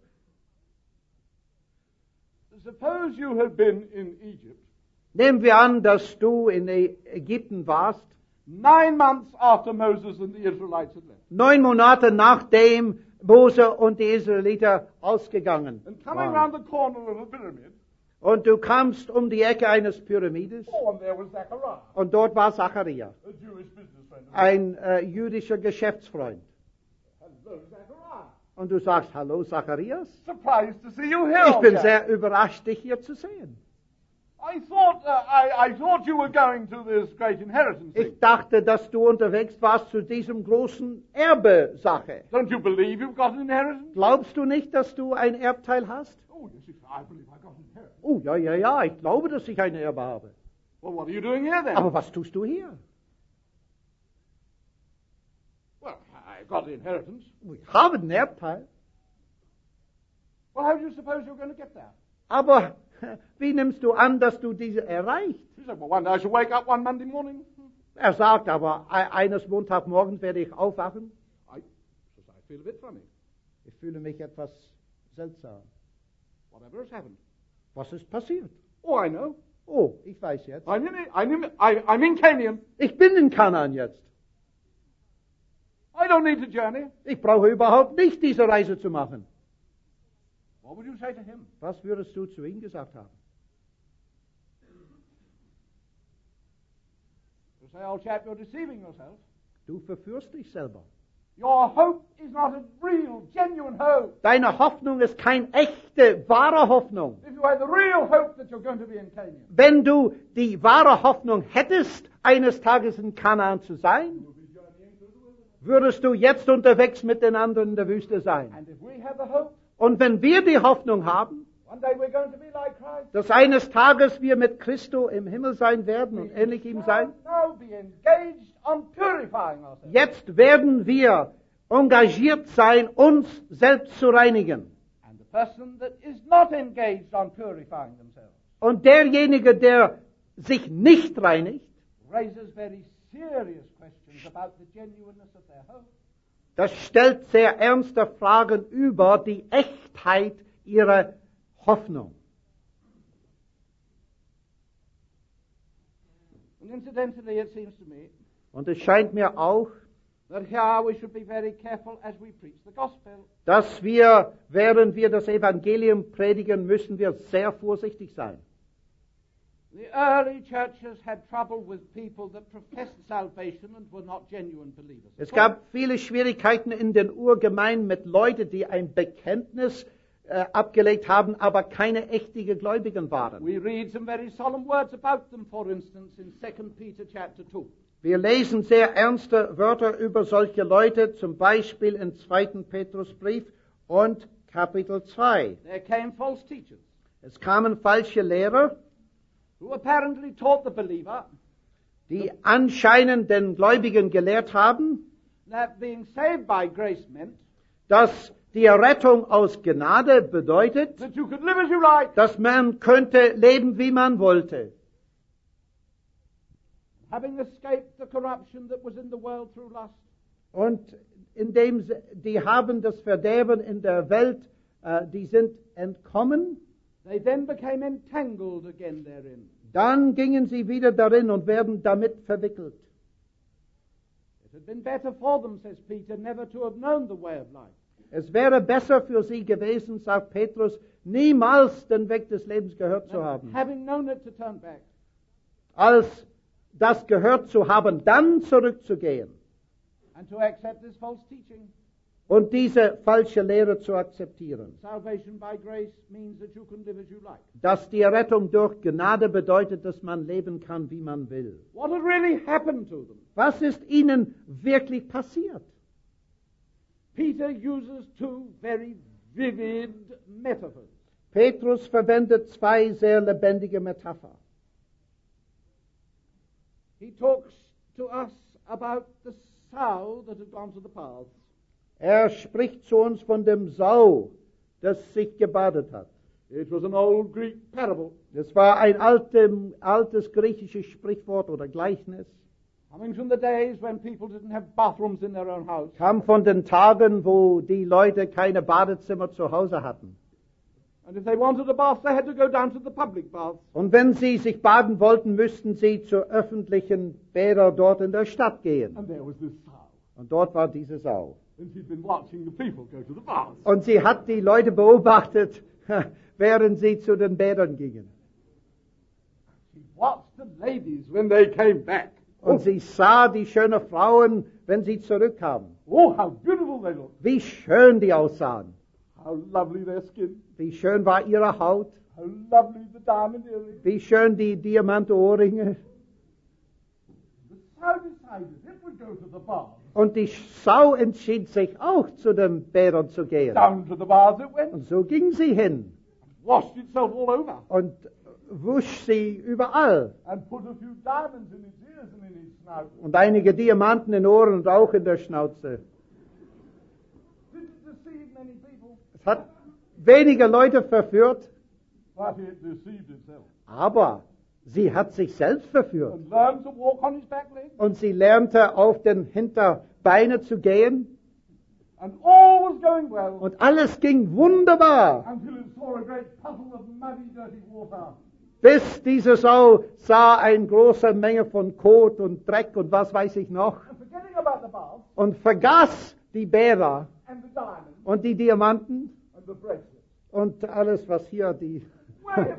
Suppose you had been in Egypt Nehmen wir an, dass du in Ägypten warst, 9 months after Moses and the Israelites had left. 9 Monate nachdem Mose und die Israeliter ausgegangen And coming waren. round the corner of a pyramid, Und du kamst um die Ecke eines Pyramides and there was Zechariah, und dort war Zacharia, a Jewish business friend. ein jüdischer Geschäftsfreund. Hello, Zechariah. Und du sagst, hallo Zacharias, Surprised to see you here. ich bin old chap. sehr überrascht, dich hier zu sehen. I thought you were going to this great inheritance thing. Ich dachte, dass du unterwegs warst zu diesem großen Erbe-Sache. Don't you believe you've got an inheritance? Glaubst du nicht, dass du ein Erbteil hast? Oh, yes, I believe I got an inheritance. Oh, ja, ich glaube, dass ich ein Erbe habe. Well, what are you doing here then? Aber was tust du hier? Well, I got the inheritance. Ich habe ein Erbteil. Well, how do you suppose you're going to get there? Aber wie nimmst du an, dass du diese erreichst? She said, well, one day I shall wake up one Monday morning. Er sagt aber, eines Montagmorgens werde ich aufwachen. I feel a bit funny. Ich fühle mich etwas seltsam. Whatever has happened. Was ist passiert? Oh, I know. Oh, ich weiß jetzt. I'm in Canaan. Ich bin in Kanaan jetzt. I don't need to journey. Ich brauche überhaupt nicht diese Reise zu machen. What would you say to him? Was würdest du zu ihm gesagt haben? You say, old chap, you're deceiving yourself. Du verführst dich selber. Your hope is not a real, genuine hope. Deine Hoffnung ist keine echte, wahre Hoffnung. If you had the real hope that you're going to be in Canaan, Wenn du die wahre Hoffnung hättest, eines Tages in Kanaan zu sein, würdest du jetzt unterwegs mit den anderen in der Wüste sein. and if we have the hope, Und wenn wir die Hoffnung haben, one day we're going to be like Christ, dass eines Tages wir mit Christo im Himmel sein werden und ähnlich ihm sein, now be engaged on purifying ourselves. jetzt werden wir engagiert sein, uns selbst zu reinigen. And the person that is not engaged on purifying themselves Und derjenige, der sich nicht reinigt, raises very serious questions about the genuineness of their hope. das stellt sehr ernste Fragen über die Echtheit ihrer Hoffnung. And incidentally, it seems to me Und es scheint mir auch, that here we should be very careful as we preach the gospel. dass wir, während wir das Evangelium predigen, müssen wir sehr vorsichtig sein. The early churches had trouble with people that professed salvation and were not genuine believers. Es gab viele Schwierigkeiten in den Urgemeinden mit Leuten, die ein Bekenntnis abgelegt haben, aber keine echten Gläubigen waren. We read some very solemn words about them, for instance, in 2 Peter chapter 2. Wir lesen sehr ernste Wörter über solche Leute, zum Beispiel im 2. Petrusbrief und Kapitel 2. There came false teachers Es kamen falsche Lehrer, who apparently taught the believer die anscheinend den Gläubigen gelehrt haben, that being saved by grace meant dass die Errettung aus Gnade bedeutet, that you could live as you like, dass man könnte leben, wie man wollte. having escaped the corruption that was in the world through lust. Und indem die haben das Verderben in der Welt, die sind entkommen, they then became entangled again therein. dann gingen sie wieder darin und werden damit verwickelt. It had been better for them, says Peter, never to have known the way of life. Es wäre besser für sie gewesen, sagt Petrus, niemals den Weg des Lebens gehört zu haben, Having known it, to turn back. als das gehört zu haben, dann zurückzugehen And to accept this false teaching. und diese falsche Lehre zu akzeptieren. Salvation by grace means that you can live as you like. Dass die Rettung durch Gnade bedeutet, dass man leben kann, wie man will. What had really happened to them? Was ist ihnen wirklich passiert? Peter uses two very vivid metaphors. Petrus verwendet zwei sehr lebendige Metaphern. He talks to us about the sow that had gone to the paths. Er spricht zu uns von dem Sau, das sich gebadet hat. It was an old Greek parable, Das war ein altes griechisches Sprichwort oder Gleichnis. coming from the days when people didn't have bathrooms in their own house. Kam von den Tagen, wo die Leute keine Badezimmer zu Hause hatten. And if they wanted a bath, they had to go down to the public baths. Und wenn sie sich baden wollten, müssten sie zu öffentlichen Bädern dort in der Stadt gehen. And there was this sow. Und dort war diese Sau. And she'd been watching the people go to the baths. Und sie hat die Leute beobachtet, während sie zu den Bädern gingen. She watched the ladies when they came back. Und sie sah die schönen Frauen, wenn sie zurückkamen. Oh, how beautiful they looked. Wie schön die aussahen. How lovely their skin. Wie schön war ihre Haut. How lovely the diamond earrings. Wie schön die Diamantohrringe. The sow decided it would go to the baths. Und die Sau entschied sich auch zu den Bädern zu gehen. Down to the baths it went. Und so ging sie hin Washed itself all over. und wusch sie überall. And put a few diamonds in its ears and in its snout. Und einige Diamanten in den Ohren und auch in der Schnauze. Didn't deceive many people, Es hat wenige Leute verführt, but it deceived itself. aber sie hat sich selbst verführt. And learned to walk on its back legs. Und sie lernte auf den Hinterbeine zu gehen. And all was going well Und alles ging wunderbar, until it saw a great puddle of muddy, dirty water. bis diese Sau sah eine große Menge von Kot und Dreck und was weiß ich noch. And forgetting about the baths Und vergaß die Bäder and the diamonds und die Diamanten and the bracelets. und alles, was hier die... Well,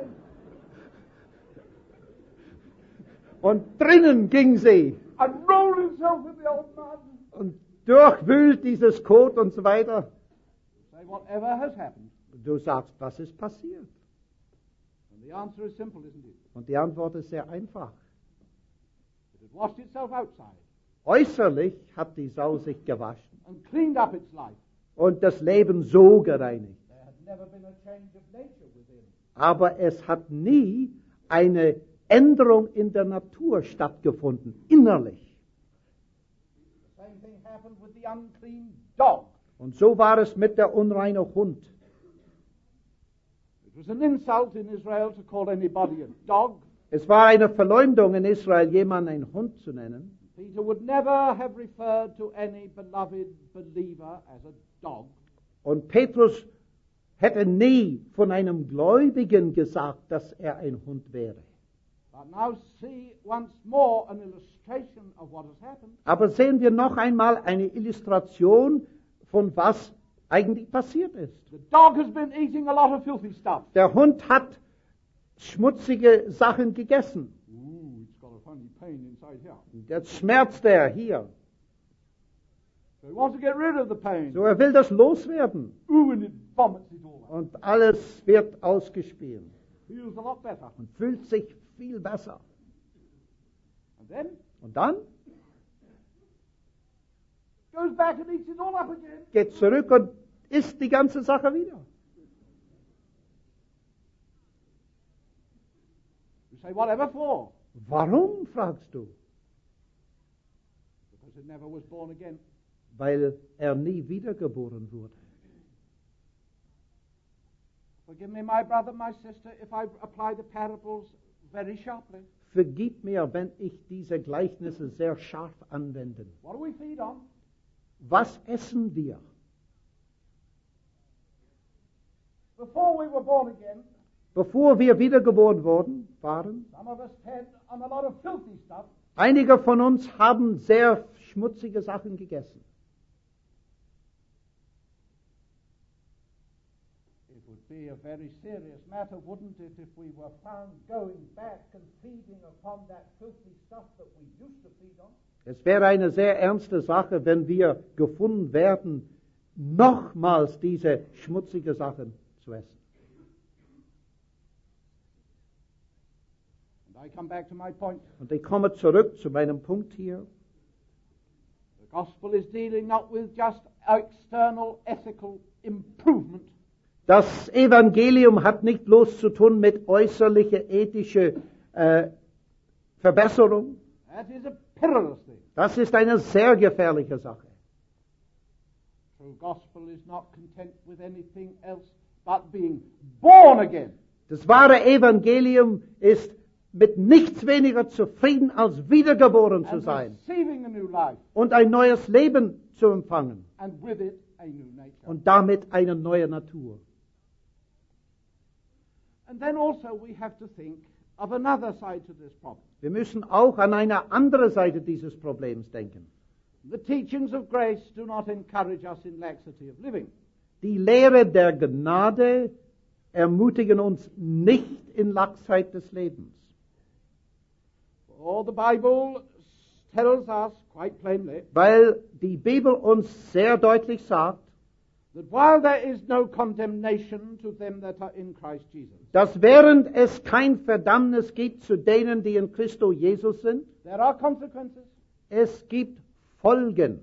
Und drinnen ging sie and rolled itself in the old mud. und durchwühlt dieses Kot und so weiter. Say, whatever has happened? Du sagst, was ist passiert? And the answer is simple, isn't it? Und die Antwort ist sehr einfach. It had washed itself outside Äußerlich hat die Sau sich gewaschen and cleaned up its life. und das Leben so gereinigt. There had never been a change of nature within. Aber es hat nie eine Änderung in der Natur stattgefunden, innerlich. The same thing happened with the unclean dog. Und so war es mit der unreinen Hund. It was an insult in Israel to call anybody a dog. Es war eine Verleumdung in Israel, jemanden einen Hund zu nennen. Peter would never have referred to any beloved believer as a dog. Und Petrus hätte nie von einem Gläubigen gesagt, dass er ein Hund wäre. But now see once more an illustration of what has happened. Aber sehen wir noch einmal eine Illustration von was eigentlich passiert ist. The dog has been eating a lot of filthy stuff. Der Hund hat schmutzige Sachen gegessen. Ooh, it's got a funny pain inside here. Jetzt schmerzt er hier. So he wants to get rid of the pain. So, er will das loswerden. Ooh, and it vomits it all out. Und alles wird ausgespielt. Feels a lot better. Und fühlt sich viel besser. And then Und dann goes back and eats it all up again. geht zurück und isst die ganze Sache wieder. You say, whatever for? Warum, fragst du? Because it never was born again. Weil er nie wiedergeboren wurde. Forgive me, my brother, my sister, if I apply the parables very sharply. Vergib mir, wenn ich diese Gleichnisse sehr scharf anwende. What do we feed on? Was essen wir? Before we were born again, Bevor wir wiedergeboren waren, some of us fed on a lot of filthy stuff. einige von uns haben sehr schmutzige Sachen gegessen. It would be a very serious matter, wouldn't it, if we were found going back and feeding upon that filthy stuff that we used to feed on? Es wäre eine sehr ernste Sache, wenn wir gefunden werden, nochmals diese schmutzige Sachen zu essen. And I come back to my point. Und ich komme zurück zu meinem Punkt hier. The gospel is dealing not with just external ethical improvement. Das Evangelium hat nicht bloß zu tun mit äußerlicher ethischer Verbesserung. That is a perilous thing. Das ist eine sehr gefährliche Sache. True gospel is not content with anything else but being born again. Das wahre Evangelium ist mit nichts weniger zufrieden, als wiedergeboren zu And sein receiving a new life, und ein neues Leben zu empfangen and with it a new nature. und damit eine neue Natur. And then also we have to think of another side to this problem. Wir müssen auch an eine andere Seite dieses Problems denken. The teachings of grace do not encourage us in laxity of living. Die Lehre der Gnade ermutigen uns nicht in Laxheit des Lebens. For the Bible tells us quite plainly Weil die Bibel uns sehr deutlich sagt, that while there is no condemnation to them that are in Christ Jesus, dass während es kein Verdammnis gibt zu denen, die in Christo Jesus sind, there are consequences. es gibt Folgen.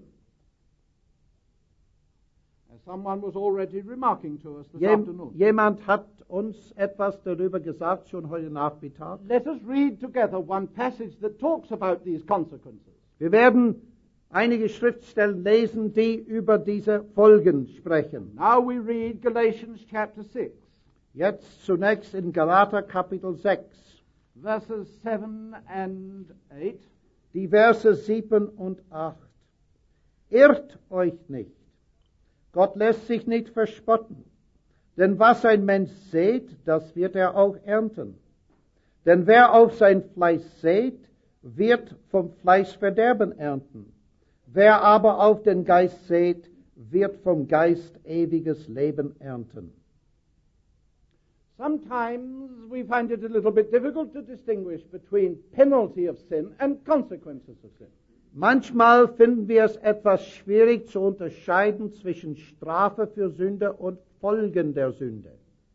As someone was already remarking to us this afternoon. Jemand hat uns etwas darüber gesagt, schon heute Nachmittag. Let us read together one passage that talks about these consequences. Wir werden einige Schriftstellen lesen, die über diese Folgen sprechen. Now we read Galatians chapter 6, Jetzt zunächst in Galater Kapitel 6, verses 7 and 8. die Verse 7 und 8. Irrt euch nicht. Gott lässt sich nicht verspotten. Denn was ein Mensch sät, das wird er auch ernten. Denn wer auf sein Fleisch sät, wird vom Fleisch Verderben ernten. Wer aber auf den Geist sät, wird vom Geist ewiges Leben ernten. Sometimes we find it a little bit difficult to distinguish between penalty of sin and consequences of sin. Manchmal finden wir es etwas schwierig zu unterscheiden zwischen Strafe für Sünde und Folgen der Sünde.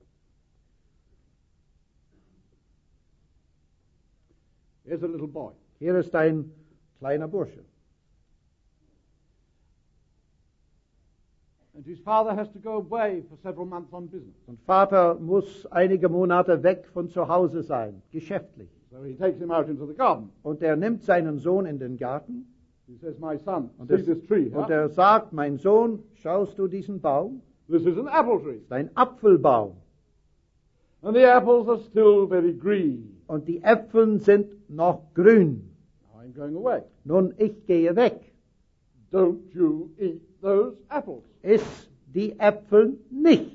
Here's a little boy. Hier ist ein kleiner Bursche. And his father has to go away for several months on business. Und Vater muss einige Monate weg von zu Hause sein, geschäftlich. So he takes him out into the garden. Und er nimmt seinen Sohn in den Garten He says, my son, und, see this tree. und Huh? er sagt, mein Sohn, schaust du diesen Baum? This is an apple tree. Das ist ein Apfelbaum. And the apples are still very green. Und die Äpfel sind noch grün. Now I'm going away. Nun, ich gehe weg. Don't you eat those apples. Iss die Äpfel nicht.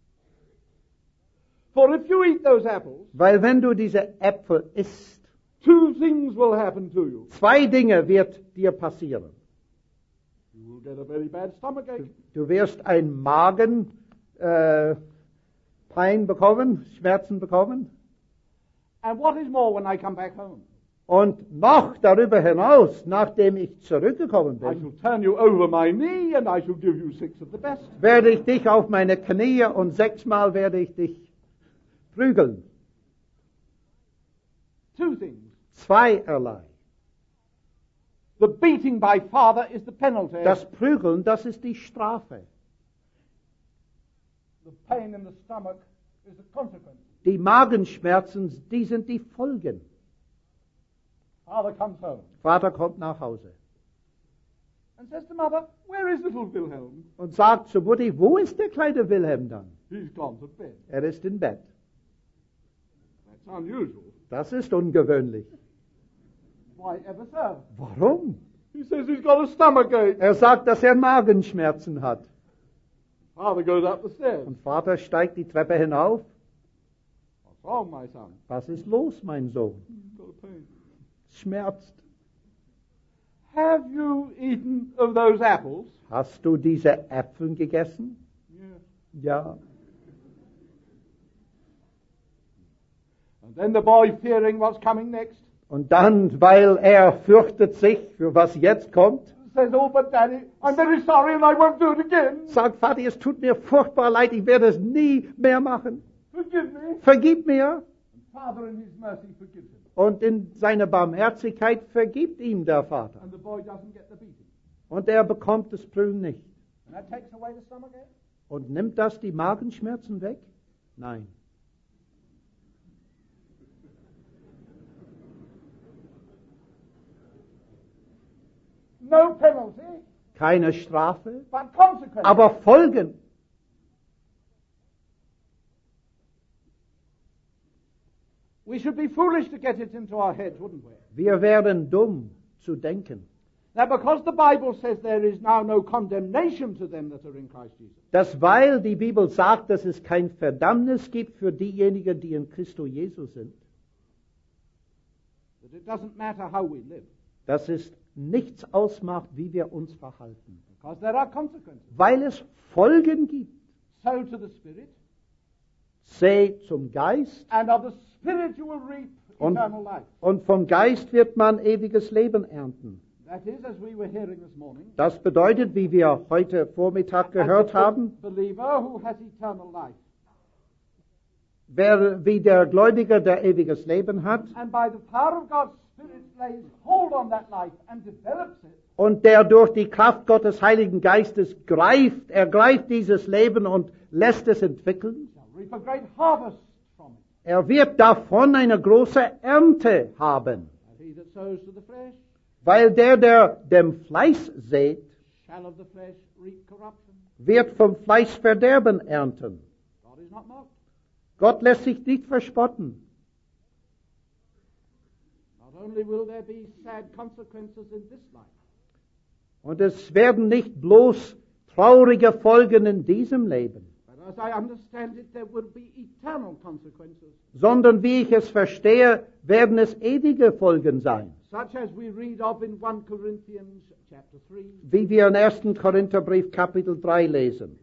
For if you eat those apples, Weil wenn du diese Äpfel isst, two things will happen to you. zwei Dinge wird dir passieren. You will get a very bad stomachache. Du wirst ein Magen Pein bekommen, Schmerzen bekommen. And what is more, when I come back home, Und noch darüber hinaus, nachdem ich zurückgekommen I shall bin, turn you over my knee and I shall give you 6 of the best. werde ich dich auf meine Knie und 6-mal werde ich dich prügeln. Two things. Zweierlei. The beating by father is the penalty. Das Prügeln, das ist die Strafe. The pain in the stomach is the consequence. Die Magenschmerzen, die sind die Folgen. Father comes home Vater kommt nach Hause and says to mother, where is little Wilhelm? und sagt zu Mutti, wo ist der kleine Wilhelm dann? He's gone to bed. Er ist im Bett. That's unusual. Das ist ungewöhnlich. Why ever so? Warum? He says he's got a stomachache. Er sagt, dass er Magenschmerzen hat. Father goes up the stairs. Und Vater steigt die Treppe hinauf. What's wrong, my son? Was ist los, mein Sohn? Got a pain. Es schmerzt. Have you eaten of those apples? Hast du diese Äpfel gegessen? Yes. Ja. And then the boy, fearing what's coming next, Und dann, weil er fürchtet sich, für was jetzt kommt, says, oh, but Daddy, I'm very sorry and I won't do it again. sagt, Vater, es tut mir furchtbar leid, ich werde es nie mehr machen. Forgive me. Vergib mir. And Father in his mercy forgives him. Und in seiner Barmherzigkeit vergibt ihm der Vater. And the boy doesn't get the beating. Und er bekommt das Prügeln nicht. And that takes away the stomachache? Und nimmt das die Magenschmerzen weg? Nein. No penalty, Keine Strafe, but consequence. aber Folgen. We should be foolish to get it into our heads, wouldn't we? Wir wären dumm zu denken, Now, because the Bible says there is now no condemnation to them that are in Christ Jesus, dass weil die Bibel sagt, dass es kein Verdammnis gibt für diejenigen, die in Christo Jesus sind, that it doesn't matter how we live, dass es nichts ausmacht, wie wir uns verhalten. because there are consequences. Weil es Folgen gibt. So to the Spirit, Seh zum Geist, and of the Spirit you will reap Und- eternal life. und vom Geist wird man ewiges Leben ernten. That is, as we were hearing this morning, Das bedeutet, wie wir heute Vormittag gehört as the haben, believer who has eternal life, wie der Gläubiger, der ewiges Leben hat, and by the power of God's Spirit lays hold on that life and develops it, und der durch die Kraft Gottes Heiligen Geistes ergreift dieses Leben und lässt es entwickeln. shall reap a great harvest from it. Er wird davon eine große Ernte haben, And he that sows to the flesh weil der dem Fleisch sät, shall of the flesh reap corruption. wird vom Fleisch Verderben ernten. God is not mocked. Gott lässt sich nicht verspotten. Not only will there be sad consequences in this life, Und es werden nicht bloß traurige Folgen in diesem Leben, but as I understand it, there will be eternal consequences, sondern wie ich es verstehe, werden es ewige Folgen sein. such as we read of in 1 Corinthians chapter 3, Wie wir im 1. Korintherbrief Kapitel 3 lesen.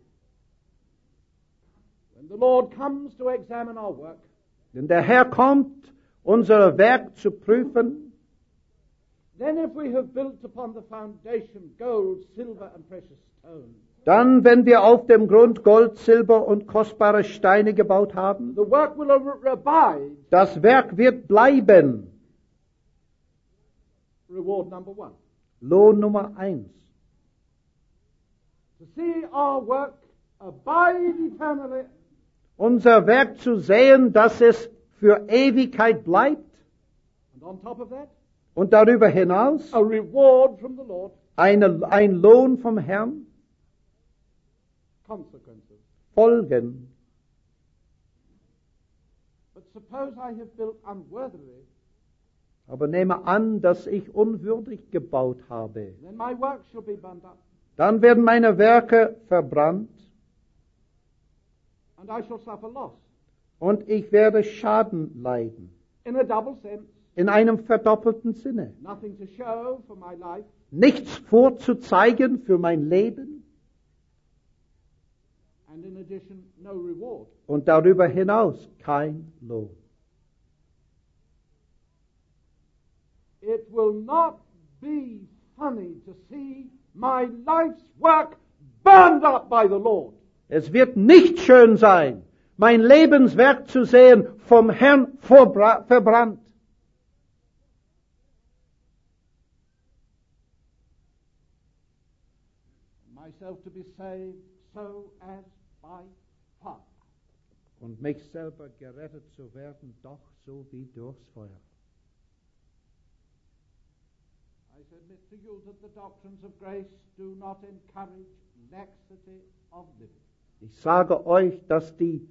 when the Lord comes to examine our work, Denn der Herr kommt, unser Werk zu prüfen, then if we have built upon the foundation gold, silver and precious stone, dann, wenn wir auf dem Grund Gold, Silber und kostbare Steine gebaut haben, the work will abide. das Werk wird bleiben. Reward number 1. Lohn Nummer 1. To see our work abide eternally, Unser Werk zu sehen, dass es für Ewigkeit bleibt and on top of that, und darüber hinaus a reward from the Lord, ein Lohn vom Herrn, consequences. Folgen. But suppose I have built unworthily, Aber nehme an, dass ich unwürdig gebaut habe. then my work shall be burned up, Dann werden meine Werke verbrannt and I shall suffer loss. und ich werde Schaden leiden. In a double sense, In einem verdoppelten Sinne. nothing to show for my life, Nichts vorzuzeigen für mein Leben and in addition, no reward. und darüber hinaus kein Lohn. It will not be funny to see my life's work burned up by the Lord. Es wird nicht schön sein, mein Lebenswerk zu sehen, vom Herrn verbrannt. Myself to be saved so as by fire. Und mich selber gerettet zu werden, doch so wie durchs Feuer. I submit to you that the doctrines of grace do not encourage laxity of living. Ich sage euch, dass die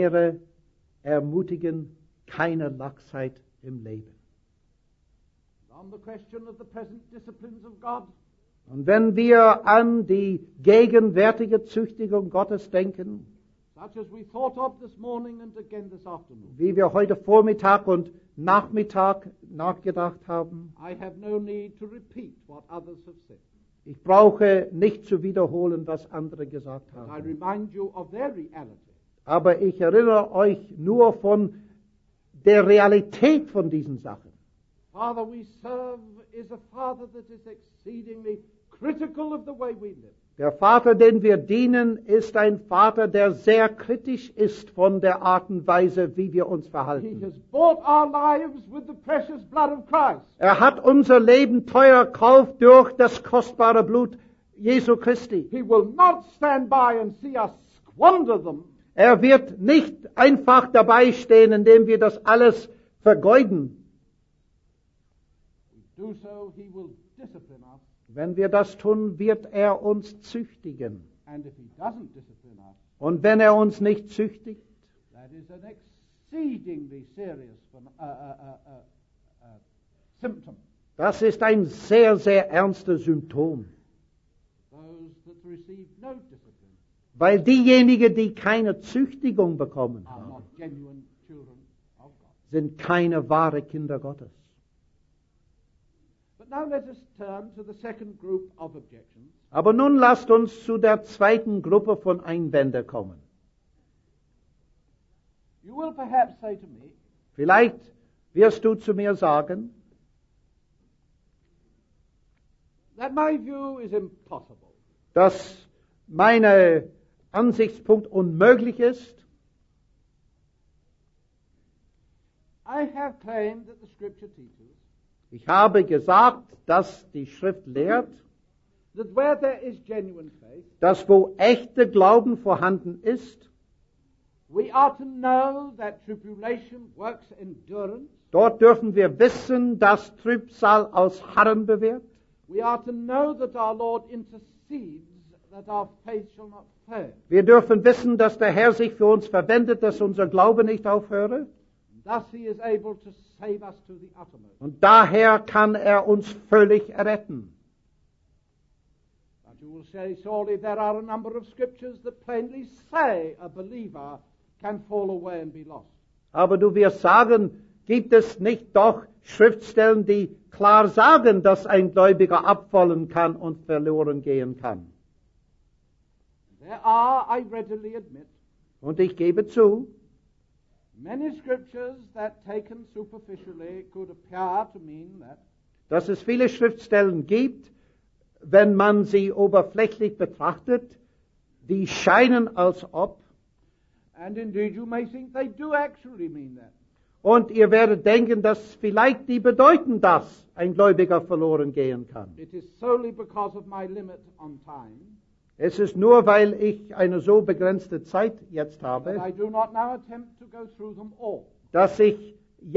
Gnadenlehre ermutigen keine Lachsheit im Leben. on the question of the present disciplines of God, Und wenn wir an die gegenwärtige Züchtigung Gottes denken, such as we thought of this morning and again this afternoon, wie wir heute Vormittag und Nachmittag nachgedacht haben, I have no need to repeat what others have said. ich brauche nicht zu wiederholen, was andere gesagt I haben. remind you of their reality. Aber ich erinnere euch nur von der Realität von diesen Sachen. Father we serve is a Father that is exceedingly critical of the way we live. Der Vater, den wir dienen, ist ein Vater, der sehr kritisch ist von der Art und Weise, wie wir uns He verhalten. has bought our lives with the precious blood of Christ. Er hat unser Leben teuer gekauft durch das kostbare Blut Jesu Christi. He will not stand by and see us squander them. Er wird nicht einfach dabei stehen, indem wir das alles vergeuden. If we do so, he will discipline us. Wenn wir das tun, wird er uns züchtigen. And if he doesn't discipline us, Und wenn er uns nicht züchtigt, that is an exceedingly serious symptom. das ist ein sehr, sehr ernstes Symptom. Those that receive no discipline Weil diejenigen, die keine Züchtigung bekommen are haben, not genuine children of God. sind keine wahre Kinder Gottes. But now let us turn to the second group of objections. Aber nun lasst uns zu der zweiten Gruppe von Einwänden kommen. You will perhaps say to me, Vielleicht wirst du zu mir sagen, that my view is impossible. dass mein Ansichtspunkt unmöglich ist. I have claimed that the Scripture teaches Ich habe gesagt, dass die Schrift lehrt, that where there is genuine faith, dass wo echte Glauben vorhanden ist, we are to know that tribulation works endurance. dort dürfen wir wissen, dass Trübsal aus Harren bewirkt. We are to know that our Lord intercedes that our faith shall not fail. Wir dürfen wissen, dass der Herr sich für uns verwendet, dass unser Glaube nicht aufhöre. Thus he is able to save us to the uttermost. Und daher kann er uns völlig retten. But you will say, surely there are a number of scriptures that plainly say a believer can fall away and be lost. Aber du wirst sagen, gibt es nicht doch Schriftstellen, die klar sagen, dass ein Gläubiger abfallen kann und verloren gehen kann? There are, I readily admit, Und ich gebe zu, many scriptures that taken superficially could appear to mean that. dass es viele Schriftstellen gibt, wenn man sie oberflächlich betrachtet, die scheinen als ob, And indeed you may think they do actually mean that. und ihr werdet denken, dass vielleicht die bedeuten, dass ein Gläubiger verloren gehen kann. It is solely because of my limit on time Es ist nur, weil ich eine so begrenzte Zeit jetzt that habe, I do not now attempt to go through them all. dass ich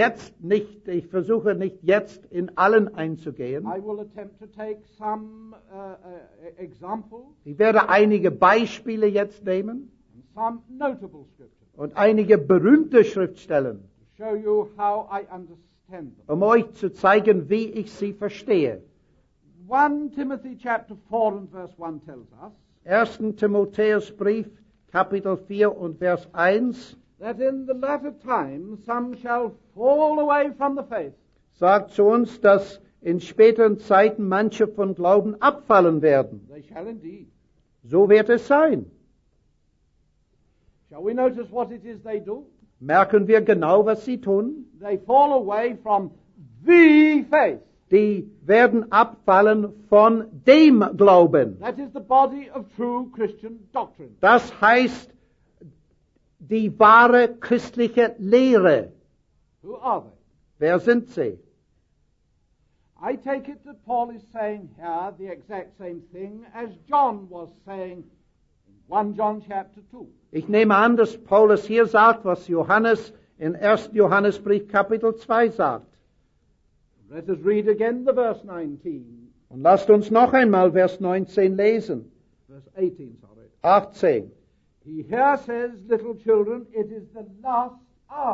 versuche nicht jetzt in allen einzugehen. I will attempt to take some examples Ich werde einige Beispiele jetzt nehmen and some notable scriptures und einige berühmte Schriftstellen, to show you how I understand them. um euch zu zeigen, wie ich sie verstehe. 1 Timothy chapter 4 and verse 1 tells us 1. Timotheusbrief, Kapitel 4 und Vers 1 that in the latter time some shall fall away from the faith, sagt zu uns, dass in späteren Zeiten manche von Glauben abfallen werden. they shall indeed. So wird es sein. Shall we notice what it is they do? Merken wir genau, was sie tun? They fall away from the faith. Die werden abfallen von dem Glauben. That is the body of true Christian doctrine. Das heißt, die wahre christliche Lehre. Who are they? Wer sind sie? I take it that Paul is saying here the exact same thing as John was saying in 1 John chapter 2. Ich nehme an, dass Paulus hier sagt, was Johannes in 1. Johannesbrief Kapitel 2 sagt. Let us read again the verse 19. Und lasst uns noch einmal Vers 19 lesen. Verse 18, sorry. 18. He here says, little children, it is the last hour.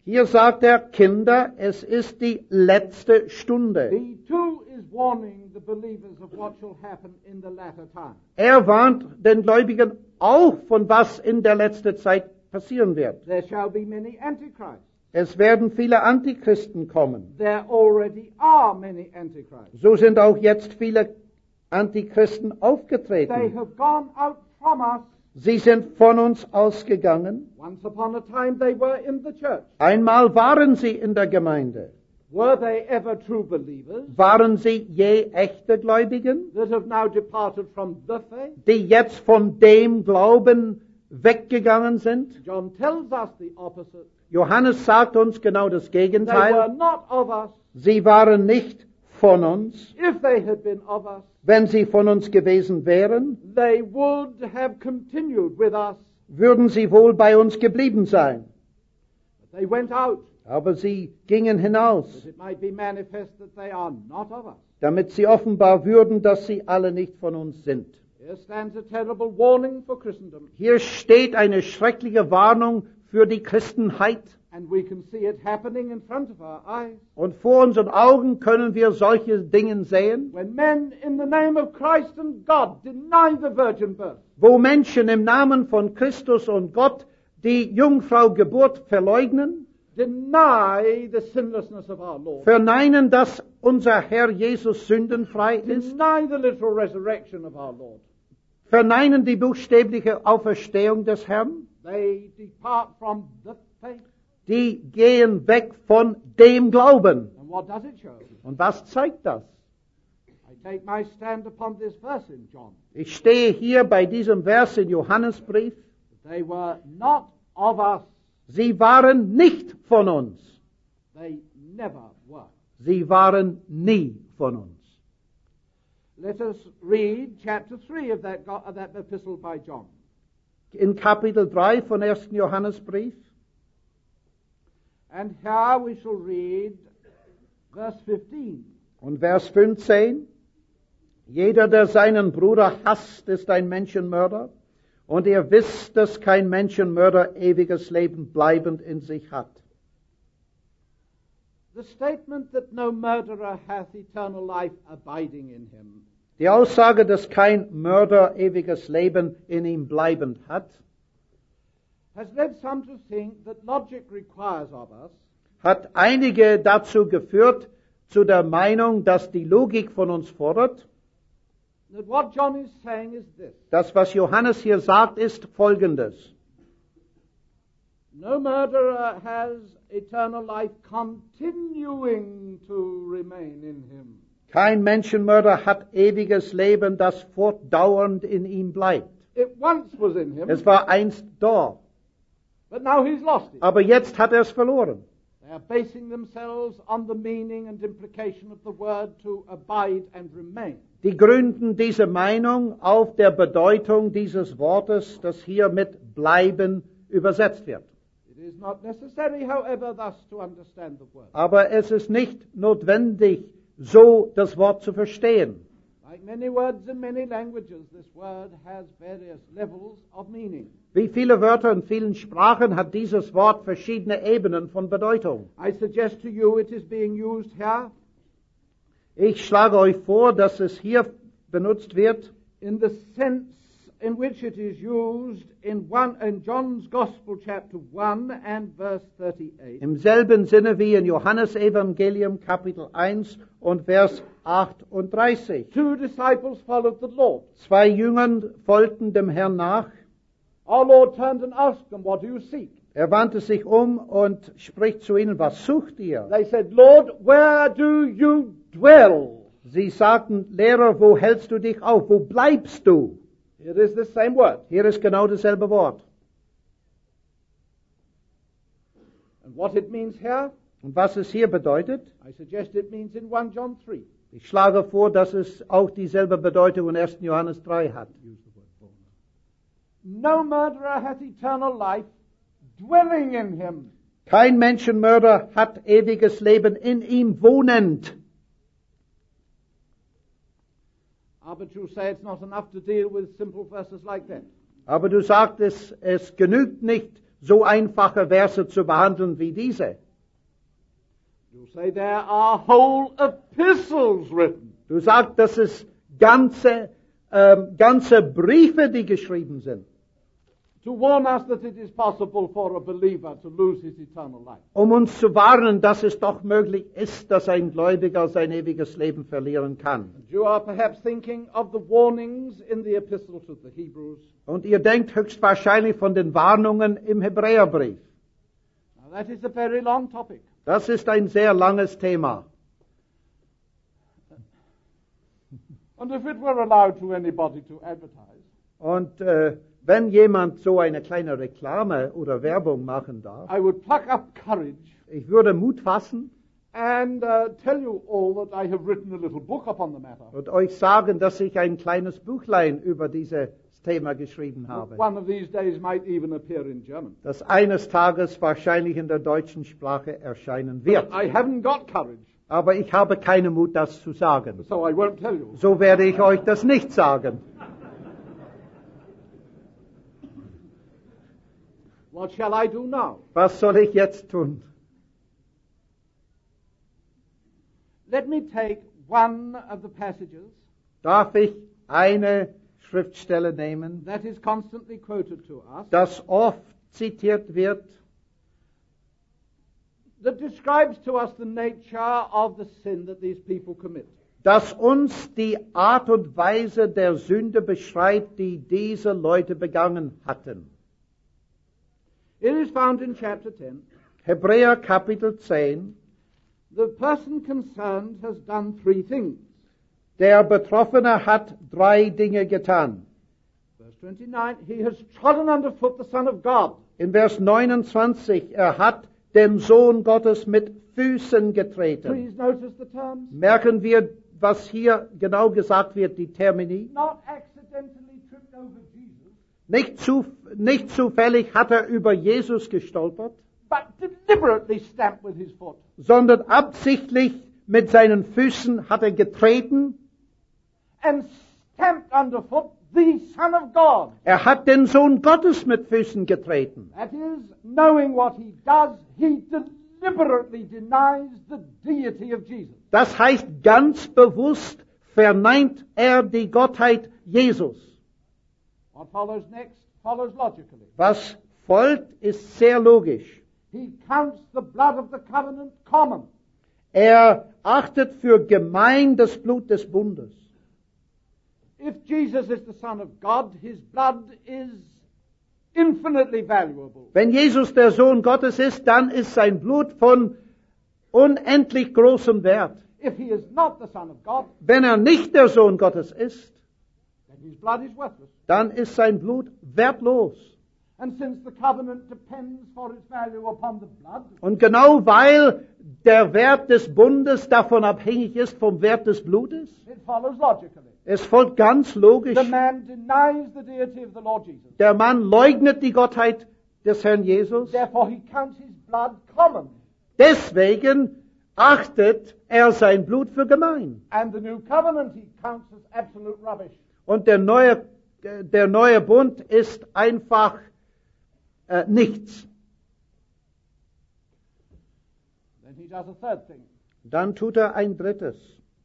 Hier sagt er, Kinder, es ist die letzte Stunde. He too is warning the believers of what shall happen in the latter time. Er warnt den Gläubigen auch von was in der letzten Zeit passieren wird. There shall be many antichrists. Es werden viele Antichristen kommen. There already are many antichrists. So sind auch jetzt viele Antichristen They aufgetreten. have gone out from us. Sie sind von uns ausgegangen. Once upon a time they were in the church. Einmal waren sie in der Gemeinde. Were they ever true believers Waren sie je echte Gläubigen, that have now departed from the faith? die jetzt von dem Glauben weggegangen sind? John tells us the opposite. Johannes sagt uns genau das They were Gegenteil. not of us. Sie waren nicht von uns. If they had been of us, Wenn sie von uns gewesen wären, they would have continued with us. würden sie wohl bei uns geblieben sein. But they went out, Aber sie gingen hinaus, that it might be manifest that they are not of us. damit sie offenbar würden, dass sie alle nicht von uns sind. Here stands a terrible warning for Christendom, Hier steht eine schreckliche Warnung für die Christenheit. and we can see it happening in front of our eyes. Und vor unseren Augen können wir solche Dinge sehen, When men in the name of Christ and God deny the virgin birth, wo Menschen im Namen von Christus und Gott die Jungfrau Geburt verleugnen, deny the sinlessness of our Lord, verneinen, dass unser Herr Jesus sündenfrei ist, deny the literal resurrection of our Lord. verneinen die buchstäbliche Auferstehung des Herrn, They depart from the faith. die gehen weg von dem Glauben. And what does it show? Und was zeigt das? I take my stand upon this verse in John. Ich stehe hier bei diesem Vers in Johannesbrief. They were not of us. Sie waren nicht von uns. They never were. Sie waren nie von uns. Let us read chapter 3 of that epistle by John. In Kapitel 3 von 1. Johannesbrief. And here we shall read verse 15. Und Vers 15. Jeder, der seinen Bruder hasst, ist ein Menschenmörder. Und ihr wisst, dass kein Menschenmörder ewiges Leben bleibend in sich hat. The statement that no murderer hath eternal life abiding in him Die Aussage, dass kein Mörder ewiges Leben in ihm bleibend hat, has led some to think that logic requires of us hat einige dazu geführt, zu der Meinung, dass die Logik von uns fordert. that what John is saying is this. Das, was Johannes hier sagt, ist Folgendes. No murderer has eternal life continuing to remain in him. Kein Menschenmörder hat ewiges Leben, das fortdauernd in ihm bleibt. It once was in him, Es war einst da, but now he's lost it. aber jetzt hat er es verloren. They are basing themselves on the meaning and implication of the word to abide and remain. Die gründen diese Meinung auf der Bedeutung dieses Wortes, das hier mit bleiben übersetzt wird. It is not necessary, however, thus to understand the word. Aber es ist nicht notwendig, so das Wort zu verstehen. Like many words in many languages, this word has various levels of meaning. Wie viele Wörter in vielen Sprachen hat dieses Wort verschiedene Ebenen von Bedeutung. I suggest to you it is being used here Ich schlage euch vor, dass es hier benutzt wird, in the sense in which it is used in John's Gospel chapter 1 and verse 38. im selben Sinne wie in Johannes Evangelium Kapitel 1 und Vers 38. Two disciples followed the Lord. 2 Jüngern folgten dem Herrn nach. Our Lord turned and asked them, what do you seek? Er wandte sich um und spricht zu ihnen, was sucht ihr? They said, Lord, where do you dwell? Sie sagten, Lehrer, wo hältst du dich auf? Wo bleibst du? It is the same word. Hier ist genau dasselbe Wort. And what it means here, Und was es hier bedeutet? I suggest it means in 1 John 3. Ich schlage vor, dass es auch dieselbe Bedeutung in 1. Johannes 3 hat. No murderer hath eternal life dwelling in him. Kein Menschenmörder hat ewiges Leben in ihm wohnend. But you say it's not enough to deal with simple verses like that. Aber du sagtest, es genügt nicht, so einfache Verse zu behandeln wie diese. You say there are whole epistles written. Du sagst, dass es ganze Briefe, die geschrieben sind, To warn us that it is possible for a believer to lose his eternal life. uns zu warnen, dass es doch möglich ist, dass ein Gläubiger sein ewiges Leben verlieren kann. And you are perhaps thinking of the warnings in the epistle to the Hebrews. Und ihr denkt höchstwahrscheinlich von den Warnungen im Hebräerbrief. Now that is a very long topic. Das ist ein sehr langes Thema. And if it were allowed to anybody to advertise, Und wenn jemand so eine kleine Reklame oder Werbung machen darf, I would pluck up courage ich würde Mut fassen and tell you all that I have written a little book upon the matter. und euch sagen, dass ich ein kleines Buchlein über dieses Thema geschrieben habe, One of these days might even appear in German. das eines Tages wahrscheinlich in der deutschen Sprache erscheinen wird. I haven't got courage, Aber ich habe keinen Mut, das zu sagen. so I won't tell you. So werde ich euch das nicht sagen. What shall I do now? Was soll ich jetzt tun? Let me take one of the passages Darf ich eine Schriftstelle nehmen, that is constantly quoted to us, das oft zitiert wird, that describes to us the nature of the sin that these people commit. das uns die Art und Weise der Sünde beschreibt, die diese Leute begangen hatten. It is found in chapter 10. Hebräer Kapitel 10. The person concerned has done three things. Der Betroffene hat 3 Dinge getan. Verse 29, he has trodden underfoot the Son of God. In Vers 29, hat den Sohn Gottes mit Füßen getreten. Please notice the terms. Merken wir, was hier genau gesagt wird, die Termini? Not accidentally tripped over Jesus, Nicht zufällig hat er über Jesus gestolpert, but deliberately stamped with his foot. sondern absichtlich mit seinen Füßen hat er getreten. And stamped underfoot the Son of God. Er hat den Sohn Gottes mit Füßen getreten. That is, knowing what he does, he deliberately denies the deity of Jesus. Das heißt, ganz bewusst verneint er die Gottheit Jesus. What follows next follows logically. Was folgt, ist sehr logisch. He counts the blood of the covenant common. Er achtet für gemein das Blut des Bundes. If Jesus is the Son of God, his blood is infinitely valuable. Wenn Jesus der Sohn Gottes ist, dann ist sein Blut von unendlich großem Wert. If he is not the Son of God, Wenn er nicht der Sohn Gottes ist, then his blood is worthless. dann ist sein Blut wertlos. And since the covenant depends for its value upon the blood, Und genau weil der Wert des Bundes davon abhängig ist vom Wert des Blutes, it follows logically. es folgt ganz logisch, The man denies the deity of the Lord Jesus. der Mann leugnet die Gottheit des Herrn Jesus. Therefore, he counts his blood common. Deswegen achtet er sein Blut für gemein. And the new covenant he counts as absolute rubbish. Und der neue Bund ist einfach nichts. Then he does a third thing. Dann tut er ein drittes.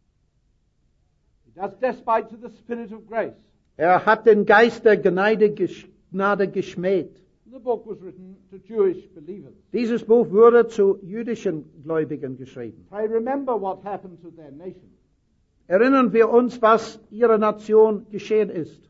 He does despite to the Spirit of grace. Er hat den Geist der Gnade geschmäht. The book was written to Jewish believers. Dieses Buch wurde zu jüdischen Gläubigen geschrieben. Pray remember what happened to their nation. Erinnern wir uns, was ihrer Nation geschehen ist.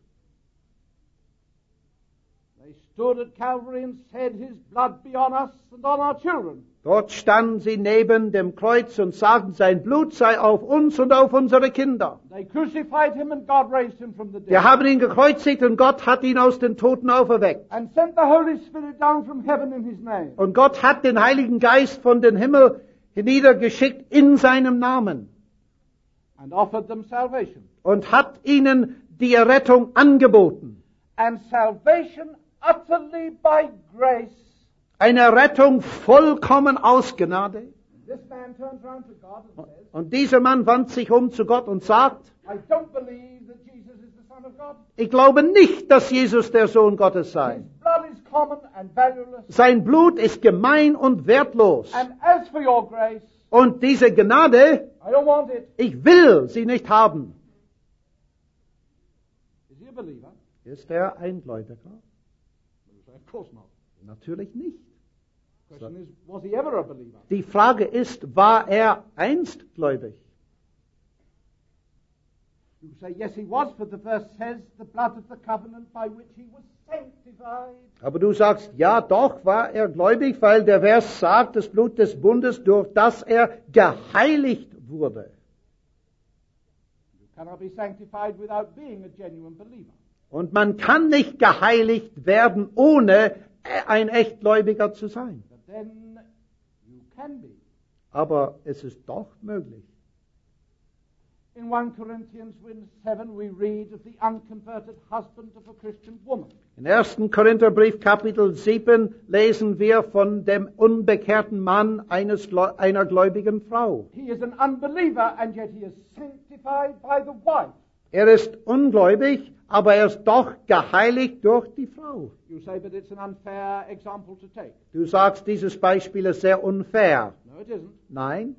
They stood at Calvary and said, his blood be on us and on our children. Dort standen sie neben dem Kreuz und sagten, sein Blut sei auf uns und auf unsere Kinder. They crucified him and God raised him from the dead. Wir haben ihn gekreuzigt und Gott hat ihn aus den Toten auferweckt. And sent the Holy Spirit down from heaven in his name. Und Gott hat den Heiligen Geist von den Himmel niedergeschickt in seinem Namen. And offered them salvation. Und hat ihnen die Errettung angeboten. And salvation utterly by grace. Eine Rettung vollkommen aus Gnade. This man turns round to God and says, Und dieser Mann wandt sich um zu Gott und sagt, I don't believe that Jesus is the Son of God. ich glaube nicht, dass Jesus der Sohn Gottes sei. His blood is common and valueless. Sein Blut ist gemein und wertlos. And as for your grace, Und diese Gnade, I don't want it. ich will sie nicht haben. Is he a believer? Ist er ein Gläubiger? You say, of course not. Natürlich nicht. The question is, was he ever a believer? Die Frage ist, war er einst gläubig? You say, yes, he was, for the verse says, the blood of the covenant by which he was sanctified. Aber du sagst, ja doch, war er gläubig, weil der Vers sagt, das Blut des Bundes, durch das er geheiligt wurde. You cannot be sanctified without being a genuine believer. Und man kann nicht geheiligt werden, ohne ein Echtgläubiger zu sein. But then you can be. Aber es ist doch möglich. In 1 Corinthians 7 we read of the unconverted husband of a Christian woman. Im 1. Korintherbrief Kapitel 7 lesen wir von dem unbekehrten Mann einer gläubigen Frau. He is an unbeliever and yet he is sanctified by the wife. Er ist ungläubig, aber er ist doch geheiligt durch die Frau. You say, but it's an unfair example to take. Du sagst, dieses Beispiel ist sehr unfair. No, it isn't. Nein,